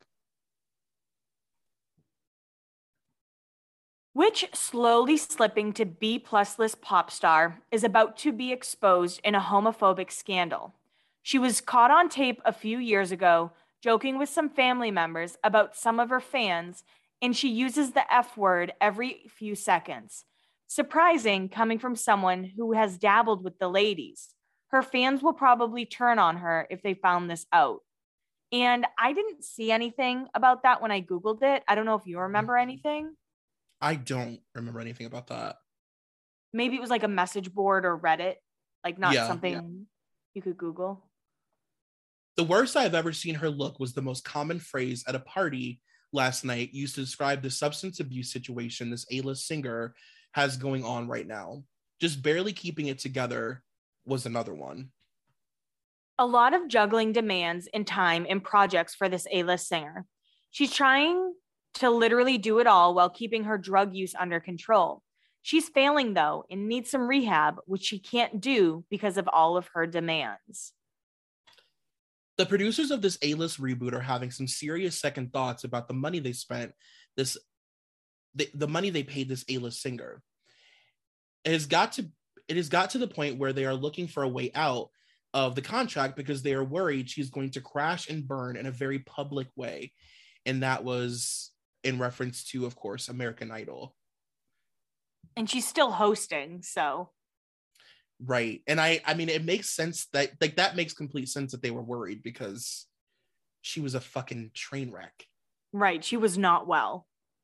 Which slowly slipping to B-plus list pop star is about to be exposed in a homophobic scandal. She was caught on tape a few years ago, joking with some family members about some of her fans, and she uses the F word every few seconds. Surprising coming from someone who has dabbled with the ladies. Her fans will probably turn on her if they found this out. And I didn't see anything about that when I Googled it. I don't know if you remember anything. I don't remember anything about that. Maybe it was like a message board or Reddit, like not Yeah, something yeah. you could Google. The worst I've ever seen her look was the most common phrase at a party last night used to describe the substance abuse situation this A-list singer has going on right now. Just barely keeping it together was another one. A lot of juggling demands in time and projects for this A-list singer. She's trying to literally do it all while keeping her drug use under control. She's failing, though, and needs some rehab, which she can't do because of all of her demands. The producers of this A-list reboot are having some serious second thoughts about the money they spent, this the, the money they paid this A-list singer. It has got to it has got to the point where they are looking for a way out of the contract because they are worried she's going to crash and burn in a very public way. And that was in reference to, of course, American Idol. And she's still hosting, so. Right. And I, I mean, it makes sense that, like, that makes complete sense that they were worried because she was a fucking train wreck. Right. She was not well.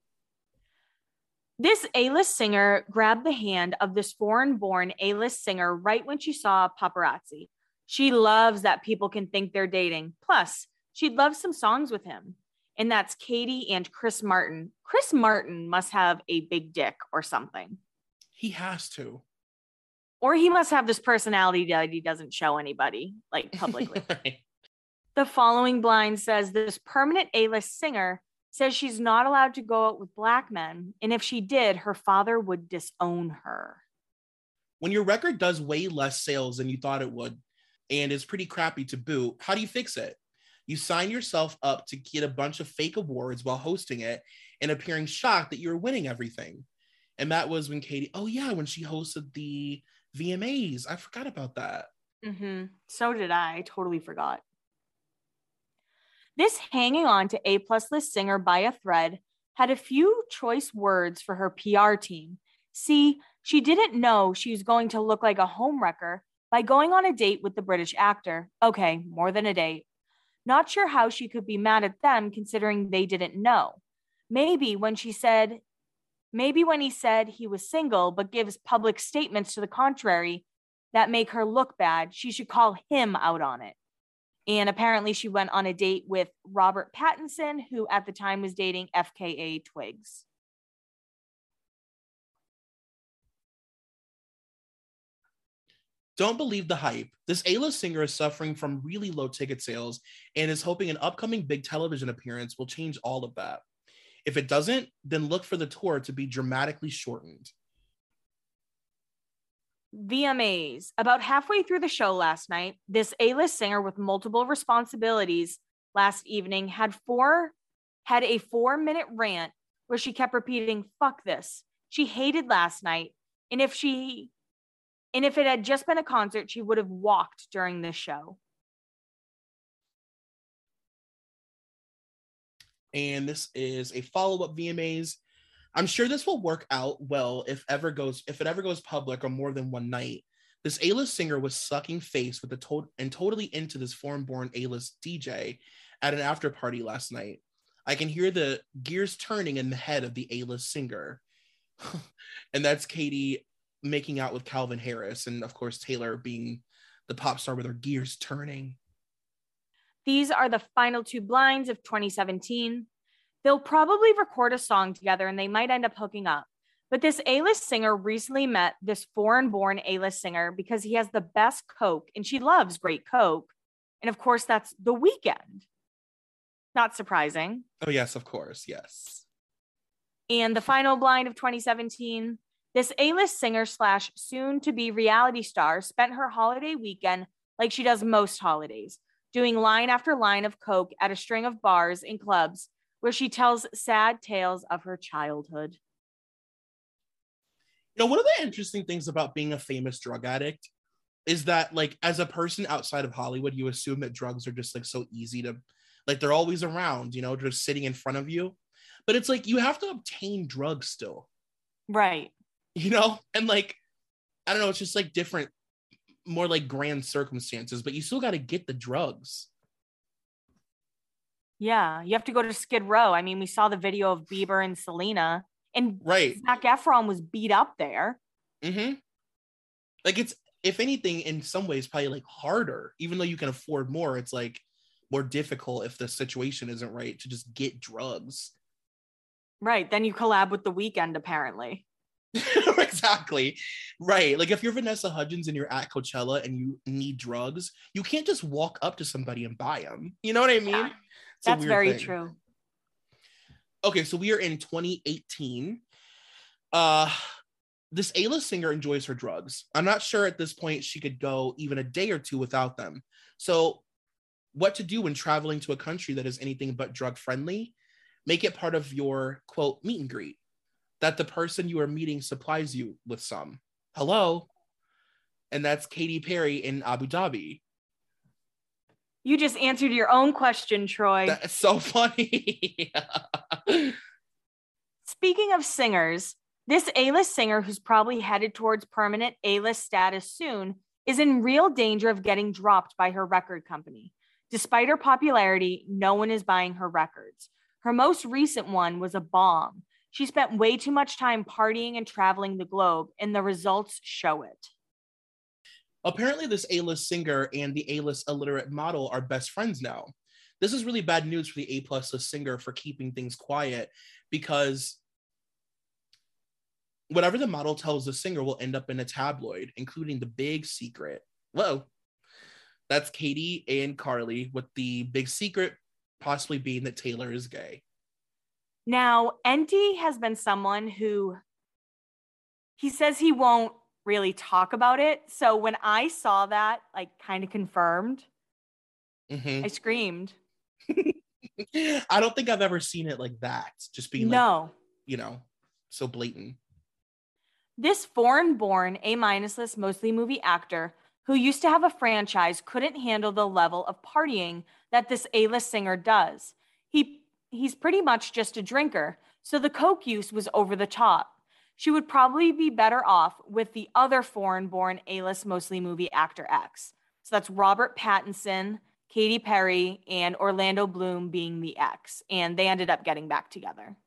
This A-list singer grabbed the hand of this foreign-born A-list singer right when she saw paparazzi. She loves that people can think they're dating. Plus, she'd love some songs with him. And that's Katie and Chris Martin. Chris Martin must have a big dick or something. He has to. Or he must have this personality that he doesn't show anybody, like, publicly. Right. The following blind says this permanent A-list singer says she's not allowed to go out with black men, and if she did, her father would disown her. When your record does way less sales than you thought it would, and is pretty crappy to boot, how do you fix it? You sign yourself up to get a bunch of fake awards while hosting it and appearing shocked that you're winning everything. And that was when Katie, oh yeah, when she hosted the V M As. I forgot about that. Mm-hmm. So did I. I totally forgot. This hanging on to A-plus list singer by a thread had a few choice words for her P R team. See, she didn't know she was going to look like a homewrecker by going on a date with the British actor. Okay, more than a date. Not sure how she could be mad at them considering they didn't know. Maybe when she said, maybe when he said he was single but gives public statements to the contrary that make her look bad, she should call him out on it. And apparently she went on a date with Robert Pattinson, who at the time was dating F K A Twigs. Don't believe the hype. This A-list singer is suffering from really low ticket sales and is hoping an upcoming big television appearance will change all of that. If it doesn't, then look for the tour to be dramatically shortened. V M As. About halfway through the show last night, this A-list singer with multiple responsibilities last evening had four had a four-minute rant where she kept repeating, "Fuck this." She hated last night, and if she and if it had just been a concert, she would have walked during this show. And this is a follow-up V M As. I'm sure this will work out well if ever goes if it ever goes public on more than one night. This A-list singer was sucking face with the to- and totally into this foreign-born A-list D J at an after party last night. I can hear the gears turning in the head of the A-list singer. And that's Katie making out with Calvin Harris, and of course Taylor being the pop star with her gears turning. These are the final two blinds of twenty seventeen. They'll probably record a song together and they might end up hooking up. But this A-list singer recently met this foreign-born A-list singer because he has the best Coke and she loves great Coke. And of course, that's The Weeknd. Not surprising. Oh, yes, of course. Yes. And the final blind of twenty seventeen, this A-list singer slash soon-to-be reality star spent her holiday weekend like she does most holidays, doing line after line of Coke at a string of bars and clubs where she tells sad tales of her childhood. You know, one of the interesting things about being a famous drug addict is that, like, as a person outside of Hollywood, you assume that drugs are just, like, so easy to, like, they're always around, you know, just sitting in front of you. But it's like, you have to obtain drugs still. Right. You know? And, like, I don't know, it's just, like, different, more, like, grand circumstances, but you still got to get the drugs. Yeah, you have to go to Skid Row. I mean, we saw the video of Bieber and Selena, and right. Zac Efron was beat up there. Mm-hmm. Like, it's, if anything, in some ways, probably, like, harder. Even though you can afford more, it's, like, more difficult if the situation isn't right to just get drugs. Right. Then you collab with The Weeknd, apparently. Exactly. Right. Like, if you're Vanessa Hudgens and you're at Coachella and you need drugs, you can't just walk up to somebody and buy them. You know what I mean? Yeah. That's very thing. True. Okay, so we are in twenty eighteen. Uh, this A-list singer enjoys her drugs. I'm not sure at this point she could go even a day or two without them. So what to do when traveling to a country that is anything but drug friendly? Make it part of your, quote, meet and greet, that the person you are meeting supplies you with some. Hello? And that's Katy Perry in Abu Dhabi. You just answered your own question, Troy. That's so funny. Speaking of singers, this A-list singer who's probably headed towards permanent A-list status soon is in real danger of getting dropped by her record company. Despite her popularity, no one is buying her records. Her most recent one was a bomb. She spent way too much time partying and traveling the globe, and the results show it. Apparently, this A-list singer and the A-list illiterate model are best friends now. This is really bad news for the A-plus list singer for keeping things quiet, because whatever the model tells the singer will end up in a tabloid, including the big secret. Whoa. That's Katy and Carly, with the big secret possibly being that Taylor is gay. Now, Enty has been someone who, he says he won't really talk about it. So when I saw that, like, kind of confirmed, mm-hmm. I screamed. I don't think I've ever seen it like that. Just being no. like, you know, so blatant. This foreign-born, A-minus list, mostly movie actor who used to have a franchise couldn't handle the level of partying that this A-list singer does. He he's pretty much just a drinker, so the coke use was over the top. She would probably be better off with the other foreign-born A-list, mostly movie actor X. So that's Robert Pattinson, Katy Perry, and Orlando Bloom being the X, and they ended up getting back together.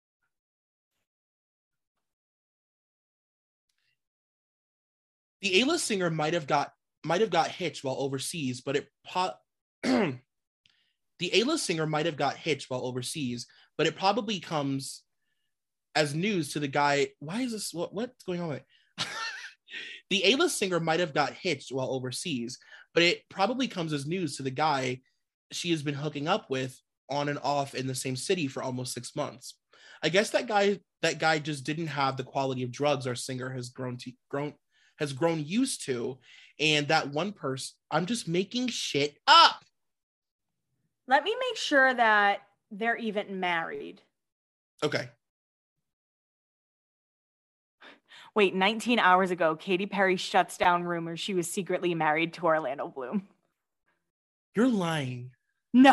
The A-list singer might have got might have got hitched while overseas, but it po- the A-list singer might have got hitched while overseas, but it probably comes as news to the guy. Why is this? What what's going on with it? The A-list singer might have got hitched while overseas, but it probably comes as news to the guy she has been hooking up with on and off in the same city for almost six months. I guess that guy that guy just didn't have the quality of drugs our singer has grown to grown. has grown used to, and that one person, I'm just making shit up. Let me make sure that they're even married. Okay. Wait, nineteen hours ago, Katy Perry shuts down rumors she was secretly married to Orlando Bloom. You're lying. No.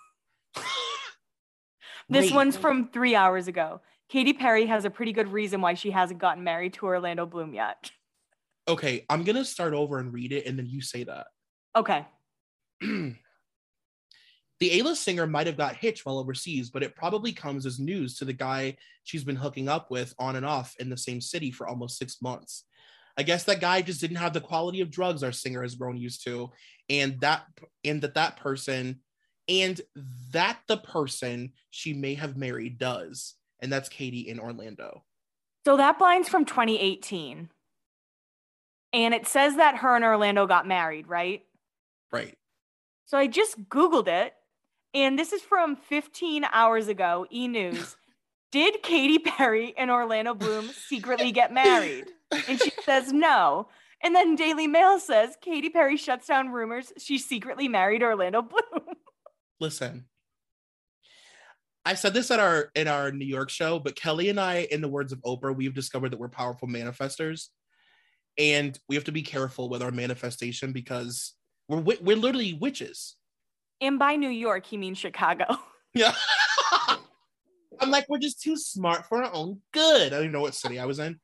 This Wait. one's from three hours ago. Katy Perry has a pretty good reason why she hasn't gotten married to Orlando Bloom yet. Okay, I'm going to start over and read it, and then you say that. Okay. The A-list singer might have got hitched while overseas, but it probably comes as news to the guy she's been hooking up with on and off in the same city for almost six months. I guess that guy just didn't have the quality of drugs our singer has grown used to, and that and that that person and that the person she may have married does, and that's Katy in Orlando. So that blind's from twenty eighteen. And it says that her and Orlando got married, right? Right. So I just Googled it, and this is from fifteen hours ago, E! News. Did Katy Perry and Orlando Bloom secretly get married? And she says no. And then Daily Mail says Katy Perry shuts down rumors she secretly married Orlando Bloom. Listen, I said this at our in our New York show, but Kelly and I, in the words of Oprah, we've discovered that we're powerful manifestors. And we have to be careful with our manifestation because we're we're literally witches. And by New York, he means Chicago. Yeah. I'm like, we're just too smart for our own good. I don't even know what city I was in.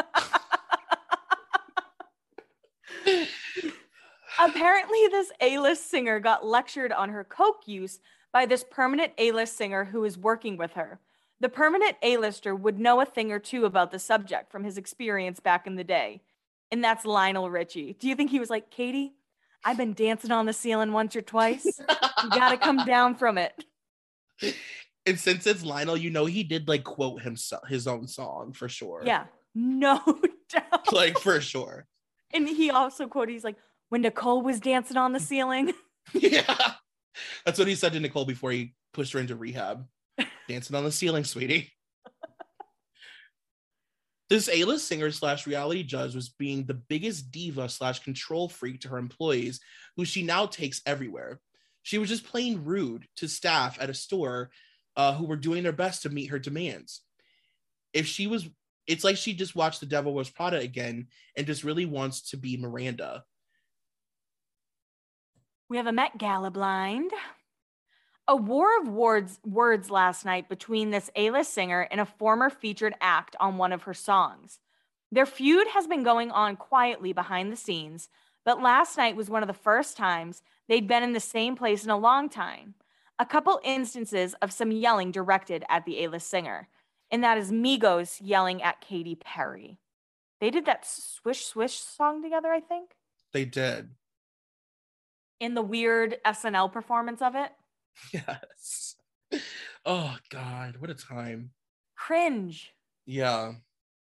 Apparently, this A-list singer got lectured on her coke use by this permanent A-list singer who is working with her. The permanent A-lister would know a thing or two about the subject from his experience back in the day. And that's Lionel Richie. Do you think he was like, Katy, I've been dancing on the ceiling once or twice. You got to come down from it. And since it's Lionel, you know he did like quote himself, his own song for sure. Yeah, no doubt. Like for sure. And he also quoted, he's like, when Nicole was dancing on the ceiling. Yeah. That's what he said to Nicole before he pushed her into rehab. Dancing on the ceiling, sweetie. This A-list singer slash reality judge was being the biggest diva slash control freak to her employees, who she now takes everywhere. She was just plain rude to staff at a store uh, who were doing their best to meet her demands. If she was, it's like she just watched The Devil Wears Prada again and just really wants to be Miranda. We have a Met Gala blind. A war of words, words last night between this A-list singer and a former featured act on one of her songs. Their feud has been going on quietly behind the scenes, but last night was one of the first times they'd been in the same place in a long time. A couple instances of some yelling directed at the A-list singer, and that is Migos yelling at Katy Perry. They did that Swish Swish song together, I think. They did. In the weird S N L performance of it. Yes. Oh, God, what a time. Cringe. Yeah.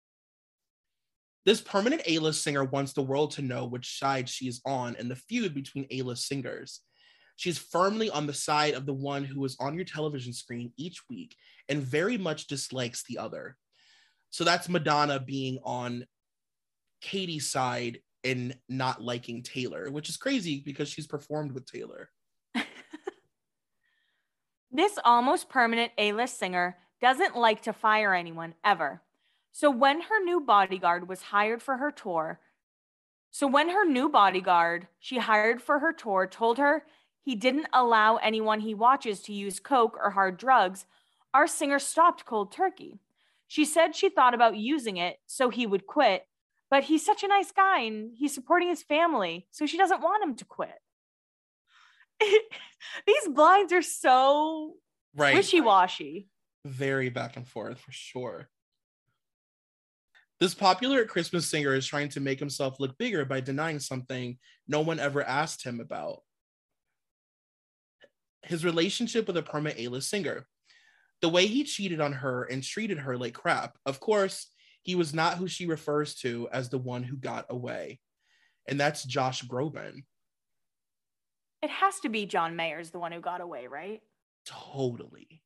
This permanent A-list singer wants the world to know which side she is on in the feud between A-list singers. She's firmly on the side of the one who is on your television screen each week and very much dislikes the other. So that's Madonna being on Katie's side and not liking Taylor, which is crazy because she's performed with Taylor. This almost permanent A-list singer doesn't like to fire anyone ever. So when her new bodyguard was hired for her tour, so when her new bodyguard she hired for her tour told her he didn't allow anyone he watches to use coke or hard drugs, our singer stopped cold turkey. She said she thought about using it so he would quit, but he's such a nice guy and he's supporting his family, so she doesn't want him to quit. These blinds are so right. wishy-washy. Very back and forth for sure. This popular Christmas singer is trying to make himself look bigger by denying something no one ever asked him about. His relationship with a permanent A-list singer. The way he cheated on her and treated her like crap. Of course, he was not who she refers to as the one who got away. And that's Josh Groban. It has to be John Mayer's the one who got away, right? Totally.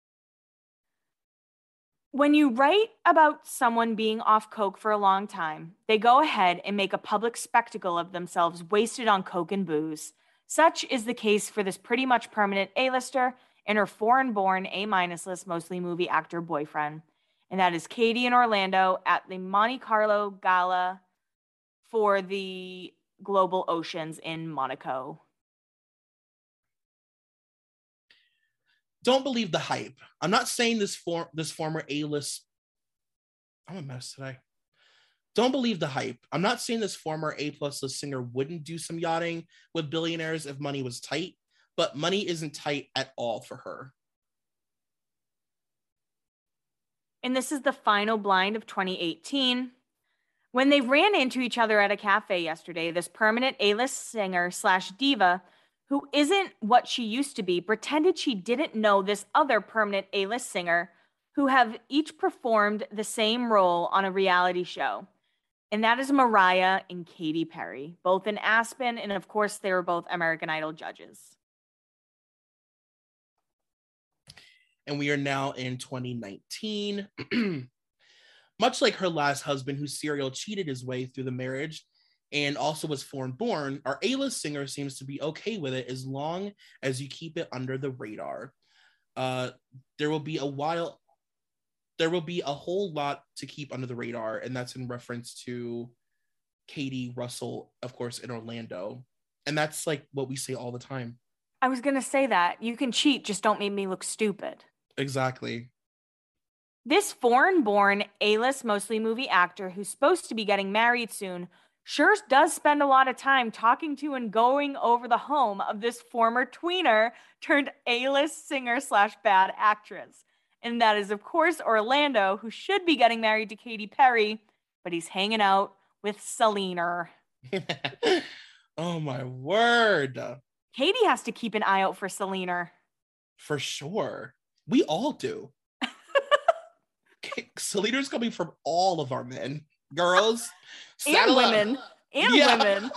When you write about someone being off coke for a long time, they go ahead and make a public spectacle of themselves wasted on coke and booze. Such is the case for this pretty much permanent A-lister and her foreign-born A-minus-list, mostly movie actor boyfriend. And that is Katie in Orlando at the Monte Carlo Gala for the Global Oceans in Monaco. Don't believe the hype. I'm not saying this for this former A-list. I'm a mess today. Don't believe the hype. I'm not saying this former A-plus list singer wouldn't do some yachting with billionaires if money was tight, but money isn't tight at all for her. And this is the final blind of twenty eighteen. When they ran into each other at a cafe yesterday, this permanent A-list singer slash diva who isn't what she used to be, pretended she didn't know this other permanent A-list singer who have each performed the same role on a reality show. And that is Mariah and Katy Perry, both in Aspen, and of course, they were both American Idol judges. And we are now in twenty nineteen. Much like her last husband, who serial cheated his way through the marriage, and also was foreign born, our A-list singer seems to be okay with it as long as you keep it under the radar. Uh, there will be a while, there will be a whole lot to keep under the radar, and that's in reference to Katie Russell, of course, in Orlando. And that's like what we say all the time. I was going to say that. You can cheat, just don't make me look stupid. Exactly. This foreign-born A-list, mostly movie actor who's supposed to be getting married soon sure does spend a lot of time talking to and going over the home of this former tweener turned A-list singer slash bad actress. And that is, of course, Orlando, who should be getting married to Katy Perry, but he's hanging out with Selena. Oh, my word. Katie has to keep an eye out for Selena. For sure. We all do. Selena's coming from all of our men. Girls and women up. and yeah. women.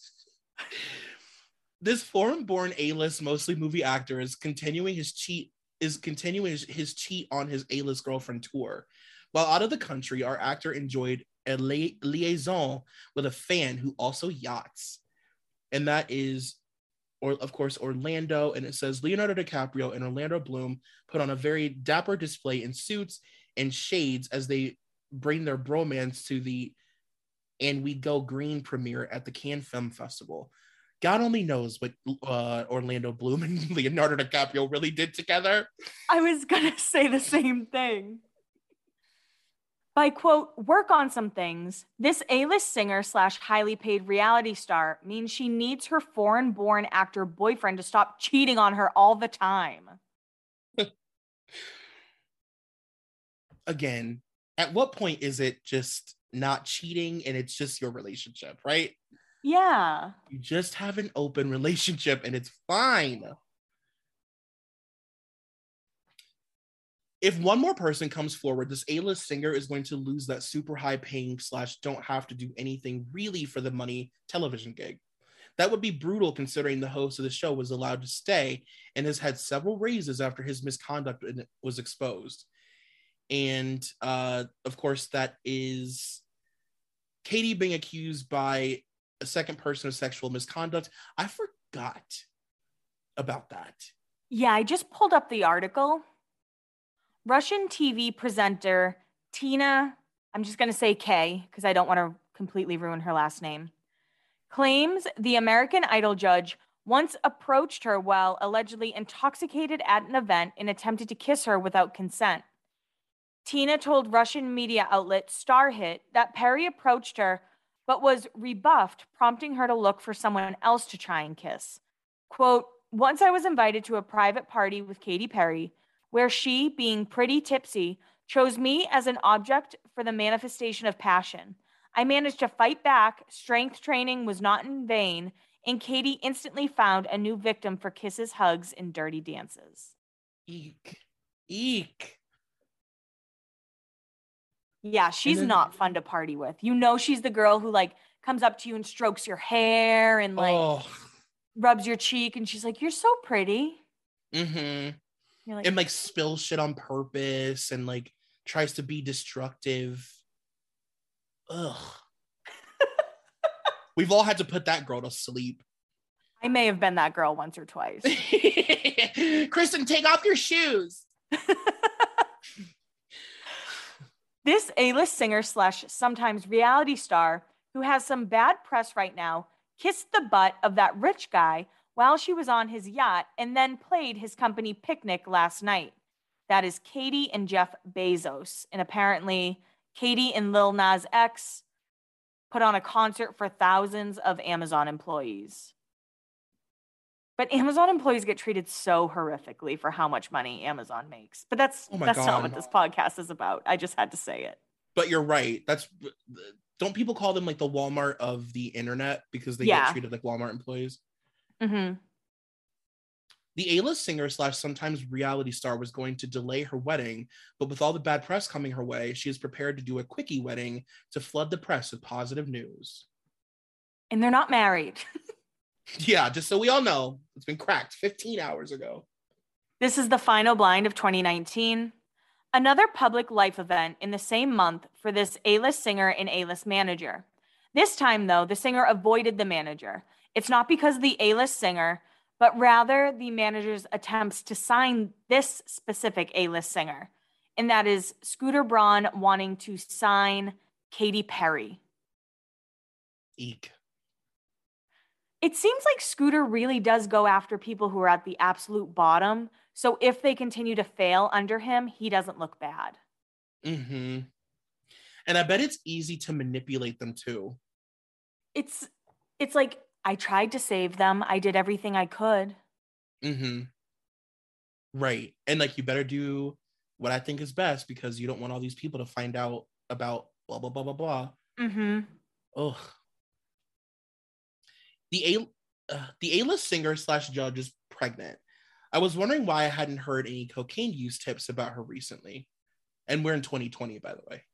This foreign-born A-list, mostly movie actor, is continuing his cheat is continuing his, his cheat on his A-list girlfriend tour. While out of the country, our actor enjoyed a li- liaison with a fan who also yachts. And that is, or of course, Orlando. And it says Leonardo DiCaprio and Orlando Bloom put on a very dapper display in suits and shades as they bring their bromance to the And We Go Green premiere at the Cannes Film Festival. God only knows what uh, Orlando Bloom and Leonardo DiCaprio really did together. I was going to say the same thing. By, quote, work on some things, this A-list singer slash highly paid reality star means she needs her foreign-born actor boyfriend to stop cheating on her all the time. Again, at what point is it just not cheating and it's just your relationship, right? Yeah. You just have an open relationship and it's fine. If one more person comes forward, this A-list singer is going to lose that super high paying slash don't have to do anything really for the money television gig. That would be brutal considering the host of the show was allowed to stay and has had several raises after his misconduct was exposed. And uh, of course, that is Katie being accused by a second person of sexual misconduct. I forgot about that. Yeah, I just pulled up the article. Russian T V presenter Tina, I'm just going to say K because I don't want to completely ruin her last name, claims the American Idol judge once approached her while allegedly intoxicated at an event and attempted to kiss her without consent. Tina told Russian media outlet Starhit that Perry approached her but was rebuffed, prompting her to look for someone else to try and kiss. Quote, once I was invited to a private party with Katy Perry, where she, being pretty tipsy, chose me as an object for the manifestation of passion. I managed to fight back, strength training was not in vain, and Katy instantly found a new victim for kisses, hugs, and dirty dances. Eek. Eek. Yeah, she's then, not fun to party with. You know she's the girl who, like, comes up to you and strokes your hair and, like, oh. rubs your cheek, and she's like, you're so pretty. Mm-hmm. Like, and like spills shit on purpose and like tries to be destructive. Ugh. We've all had to put that girl to sleep. I may have been that girl once or twice. Kristen, take off your shoes. This A-list singer slash sometimes reality star who has some bad press right now kissed the butt of that rich guy while she was on his yacht and then played his company picnic last night. That is Katie and Jeff Bezos. And apparently Katie and Lil Nas X put on a concert for thousands of Amazon employees. But Amazon employees get treated so horrifically for how much money Amazon makes. But that's, oh my that's God. not what this podcast is about. I just had to say it. But you're right. That's don't people call them like the Walmart of the internet because they Yeah. get treated like Walmart employees? Mm-hmm. The A-list singer slash sometimes reality star was going to delay her wedding, but with all the bad press coming her way, she is prepared to do a quickie wedding to flood the press with positive news. And they're not married. Yeah, just so we all know, it's been cracked fifteen hours ago. This is the final blind of twenty nineteen. Another public life event in the same month for this A-list singer and A-list manager. This time, though, the singer avoided the manager. It's not because of the A-list singer, but rather the manager's attempts to sign this specific A-list singer. And that is Scooter Braun wanting to sign Katy Perry. Eek. It seems like Scooter really does go after people who are at the absolute bottom. So if they continue to fail under him, he doesn't look bad. Mm-hmm. And I bet it's easy to manipulate them too. It's it's like, I tried to save them. I did everything I could. Mm-hmm. Right. And like, you better do what I think is best because you don't want all these people to find out about blah, blah, blah, blah, blah. Mm-hmm. Ugh. The A uh, the A-list singer slash judge is pregnant. I was wondering why I hadn't heard any cocaine use tips about her recently. And we're in twenty twenty, by the way.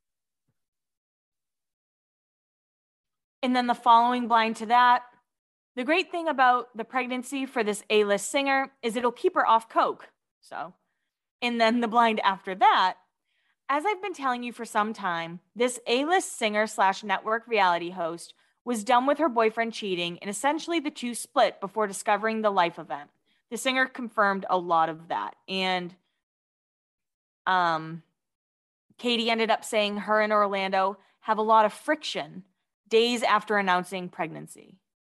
And then the following blind to that, the great thing about the pregnancy for this A-list singer is it'll keep her off coke. So And then the blind after that, as I've been telling you for some time, this A-list singer slash network reality host was done with her boyfriend cheating, and essentially the two split before discovering the life event. The singer confirmed a lot of that. And um, Katie ended up saying her and Orlando have a lot of friction days after announcing pregnancy.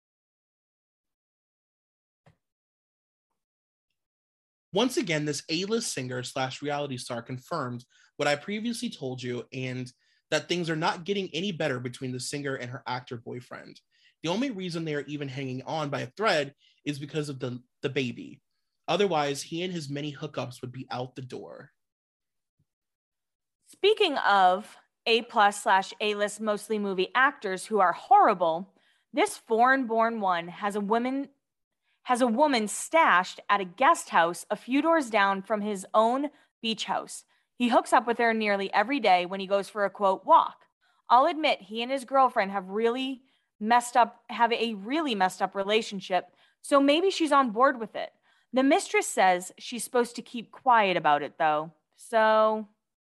Once again, this A-list singer slash reality star confirmed what I previously told you, and that things are not getting any better between the singer and her actor boyfriend. The only reason they are even hanging on by a thread is because of the, the baby. Otherwise, he and his many hookups would be out the door. Speaking of A-plus slash A-list mostly movie actors who are horrible, this foreign-born one has a woman has a woman stashed at a guest house a few doors down from his own beach house. He hooks up with her nearly every day when he goes for a, quote, walk. I'll admit he and his girlfriend have really messed up, have a really messed up relationship, so maybe she's on board with it. The mistress says she's supposed to keep quiet about it, though. So...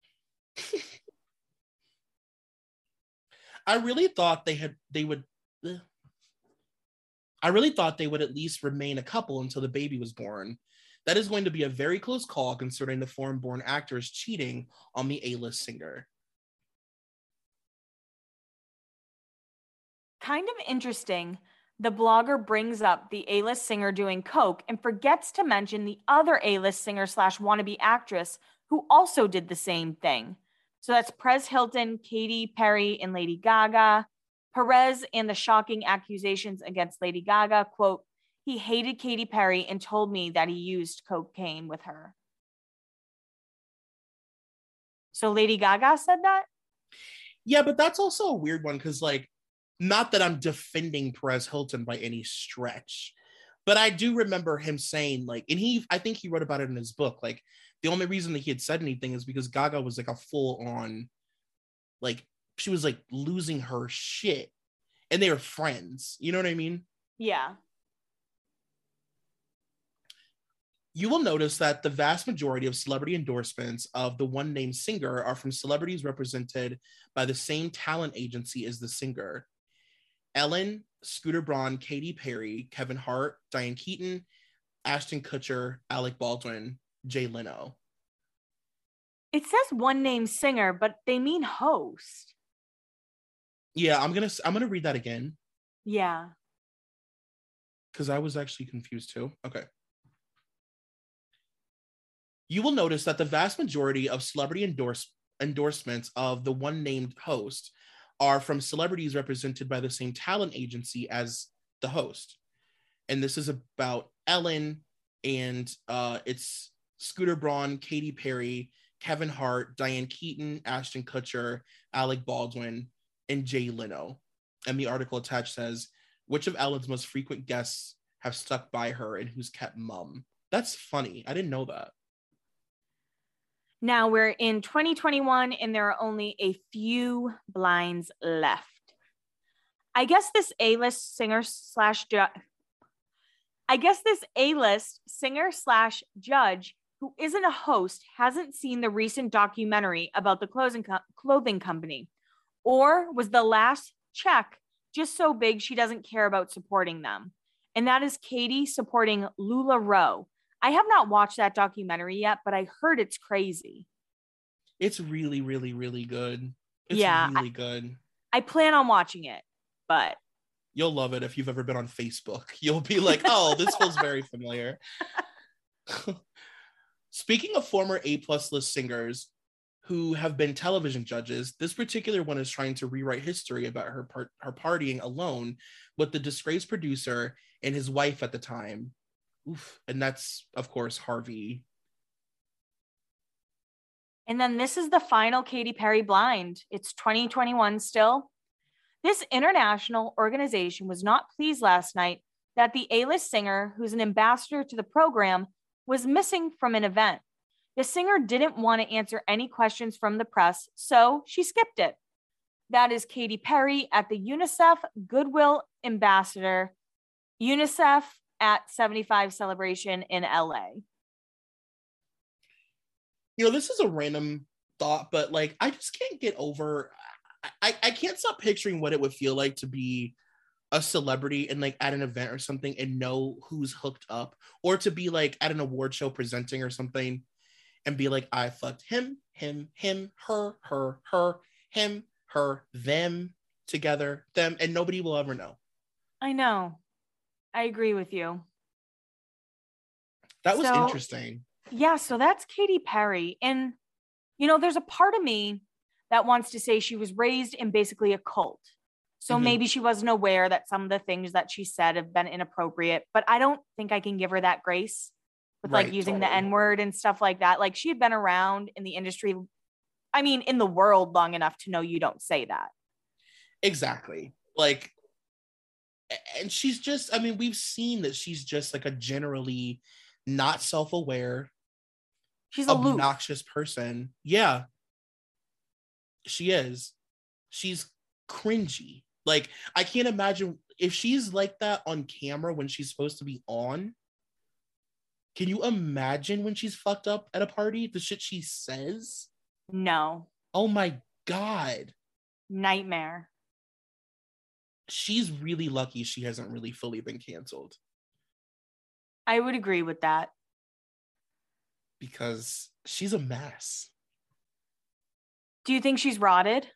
I really thought they had, they would... Ugh. I really thought they would at least remain a couple until the baby was born. That is going to be a very close call considering the foreign-born actor is cheating on the A-list singer. Kind of interesting, the blogger brings up the A-list singer doing coke and forgets to mention the other A-list singer slash wannabe actress who also did the same thing. So that's Perez Hilton, Katy Perry, and Lady Gaga. Perez and the shocking accusations against Lady Gaga, quote, he hated Katy Perry and told me that he used cocaine with her. So Lady Gaga said that? Yeah, but that's also a weird one because, like, not that I'm defending Perez Hilton by any stretch, but I do remember him saying, like, and he, I think he wrote about it in his book, like, the only reason that he had said anything is because Gaga was, like, a full-on, like, she was, like, losing her shit, and they were friends. You know what I mean? Yeah. You will notice that the vast majority of celebrity endorsements of the one named singer are from celebrities represented by the same talent agency as the singer. Ellen, Scooter Braun, Katy Perry, Kevin Hart, Diane Keaton, Ashton Kutcher, Alec Baldwin, Jay Leno. It says one named singer, but they mean host. Yeah, I'm gonna I'm gonna read that again. Yeah. Because I was actually confused too. Okay. You will notice that the vast majority of celebrity endorse, endorsements of the one named host are from celebrities represented by the same talent agency as the host. And this is about Ellen, and uh, it's Scooter Braun, Katy Perry, Kevin Hart, Diane Keaton, Ashton Kutcher, Alec Baldwin, and Jay Leno. And the article attached says, which of Ellen's most frequent guests have stuck by her and who's kept mum? That's funny. I didn't know that. Now we're in twenty twenty-one and there are only a few blinds left. I guess this A-list singer slash ju- I guess this A-list singer slash judge who isn't a host hasn't seen the recent documentary about the clothing co- clothing company, or was the last check just so big she doesn't care about supporting them? And that is Katie supporting LuLaRoe. I have not watched that documentary yet, but I heard it's crazy. It's really, really, really good. It's yeah, really I, good. I plan on watching it, but you'll love it if you've ever been on Facebook. You'll be like, oh, this feels very familiar. Speaking of former A-plus list singers who have been television judges, this particular one is trying to rewrite history about her part, her partying alone with the disgraced producer and his wife at the time. Oof. And that's, of course, Harvey. And then this is the final Katy Perry blind. It's twenty twenty-one still. This international organization was not pleased last night that the A-list singer, who's an ambassador to the program, was missing from an event. The singer didn't want to answer any questions from the press, so she skipped it. That is Katy Perry at the UNICEF Goodwill Ambassador, UNICEF at seventy-five celebration in L A. You know, this is a random thought, but like, I just can't get over. I, I can't stop picturing what it would feel like to be a celebrity and like at an event or something and know who's hooked up, or to be like at an award show presenting or something and be like, I fucked him, him, him, her, her, her, him, her, them together, them, and nobody will ever know. I know. I agree with you. That was So- interesting. Yeah, so that's Katy Perry. And, you know, there's a part of me that wants to say she was raised in basically a cult. So Mhm. maybe she wasn't aware that some of the things that she said have been inappropriate, but I don't think I can give her that grace with like Right, using the totally. N-word and stuff like that. Like she had been around in the industry, I mean, in the world long enough to know you don't say that. Exactly. Like, and she's just, I mean, we've seen that she's just like a generally not self-aware, She's aloof. obnoxious person. Yeah. She is. She's cringy. Like, I can't imagine if she's like that on camera when she's supposed to be on. Can you imagine when she's fucked up at a party? The shit she says? No. Oh my God. Nightmare. She's really lucky she hasn't really fully been canceled, I would agree with that. because she's a mess. Do you think she's rotted?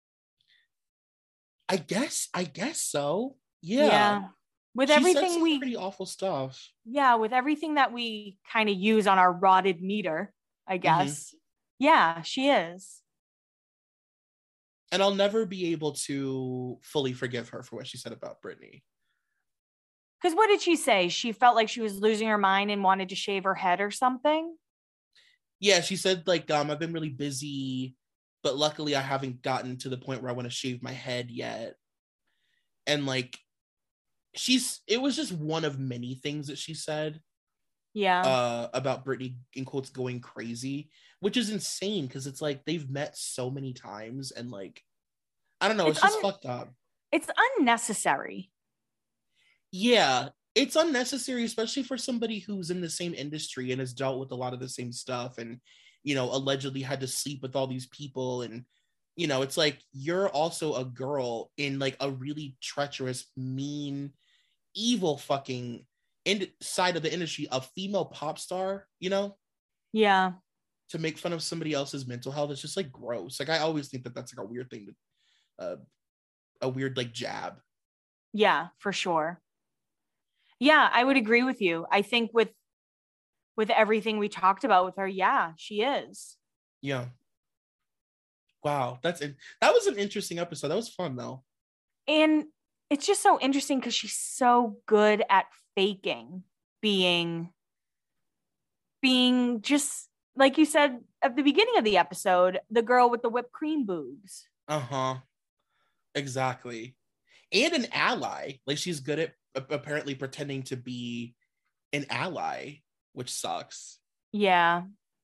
I guess, I guess so. Yeah. With She said everything some we pretty awful stuff. yeah, with everything that we kind of use on our rotted meter, I Mm-hmm. guess. Yeah, she is. And I'll never be able to fully forgive her for what she said about Britney. Because what did she say? She felt like she was losing her mind and wanted to shave her head or something. Yeah, she said, like, um, I've been really busy, but luckily I haven't gotten to the point where I want to shave my head yet. And like, she's, it was just one of many things that she said Yeah. uh, about Britney, in quotes, going crazy, which is insane because it's like they've met so many times and like, I don't know, it's, It's just un- fucked up. It's unnecessary. Yeah, it's unnecessary, especially for somebody who's in the same industry and has dealt with a lot of the same stuff and, you know, allegedly had to sleep with all these people. And, you know, it's like, you're also a girl in like a really treacherous, mean, evil fucking in- side of the industry, a female pop star, you know, Yeah. to make fun of somebody else's mental health. It's just like gross. Like, I always think that that's like a weird thing to, uh, a weird like jab. Yeah, for sure. Yeah, I would agree with you. I think with with everything we talked about with her, yeah, she is. Yeah. Wow, that's it. That was an interesting episode. That was fun though. And it's just so interesting because she's so good at faking being being just like you said at the beginning of the episode, the girl with the whipped cream boobs. Uh-huh. Exactly. And an ally. Like, she's good at a- apparently pretending to be an ally, which sucks. Yeah.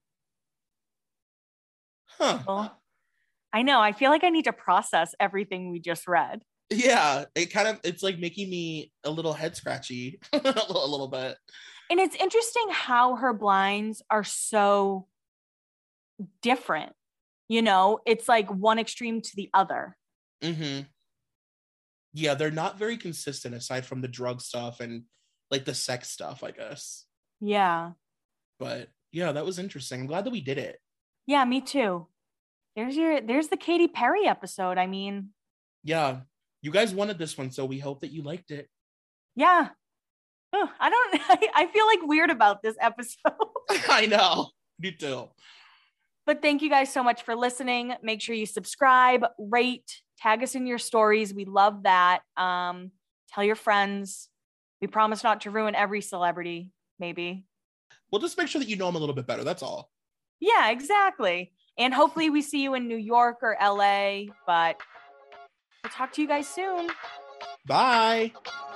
Huh. Well, I know. I feel like I need to process everything we just read. Yeah, it kind of, it's like making me a little head scratchy a little, a little bit. And it's interesting how her blinds are so different. You know, it's like one extreme to the other. Mm-hmm. Yeah, they're not very consistent aside from the drug stuff and like the sex stuff, I guess. Yeah. But yeah, that was interesting. I'm glad that we did it. Yeah, me too. There's your there's the Katy Perry episode. I mean, Yeah, you guys wanted this one, so we hope that you liked it. yeah. Ugh, I don't I, I feel like weird about this episode. I know. Me too. But thank you guys so much for listening. Make sure you subscribe, rate, tag us in your stories. We love that. Um, tell your friends. We promise not to ruin every celebrity, maybe. We'll just make sure that you know them a little bit better. That's all. Yeah, exactly. And hopefully we see you in New York or L A, but we'll talk to you guys soon. Bye.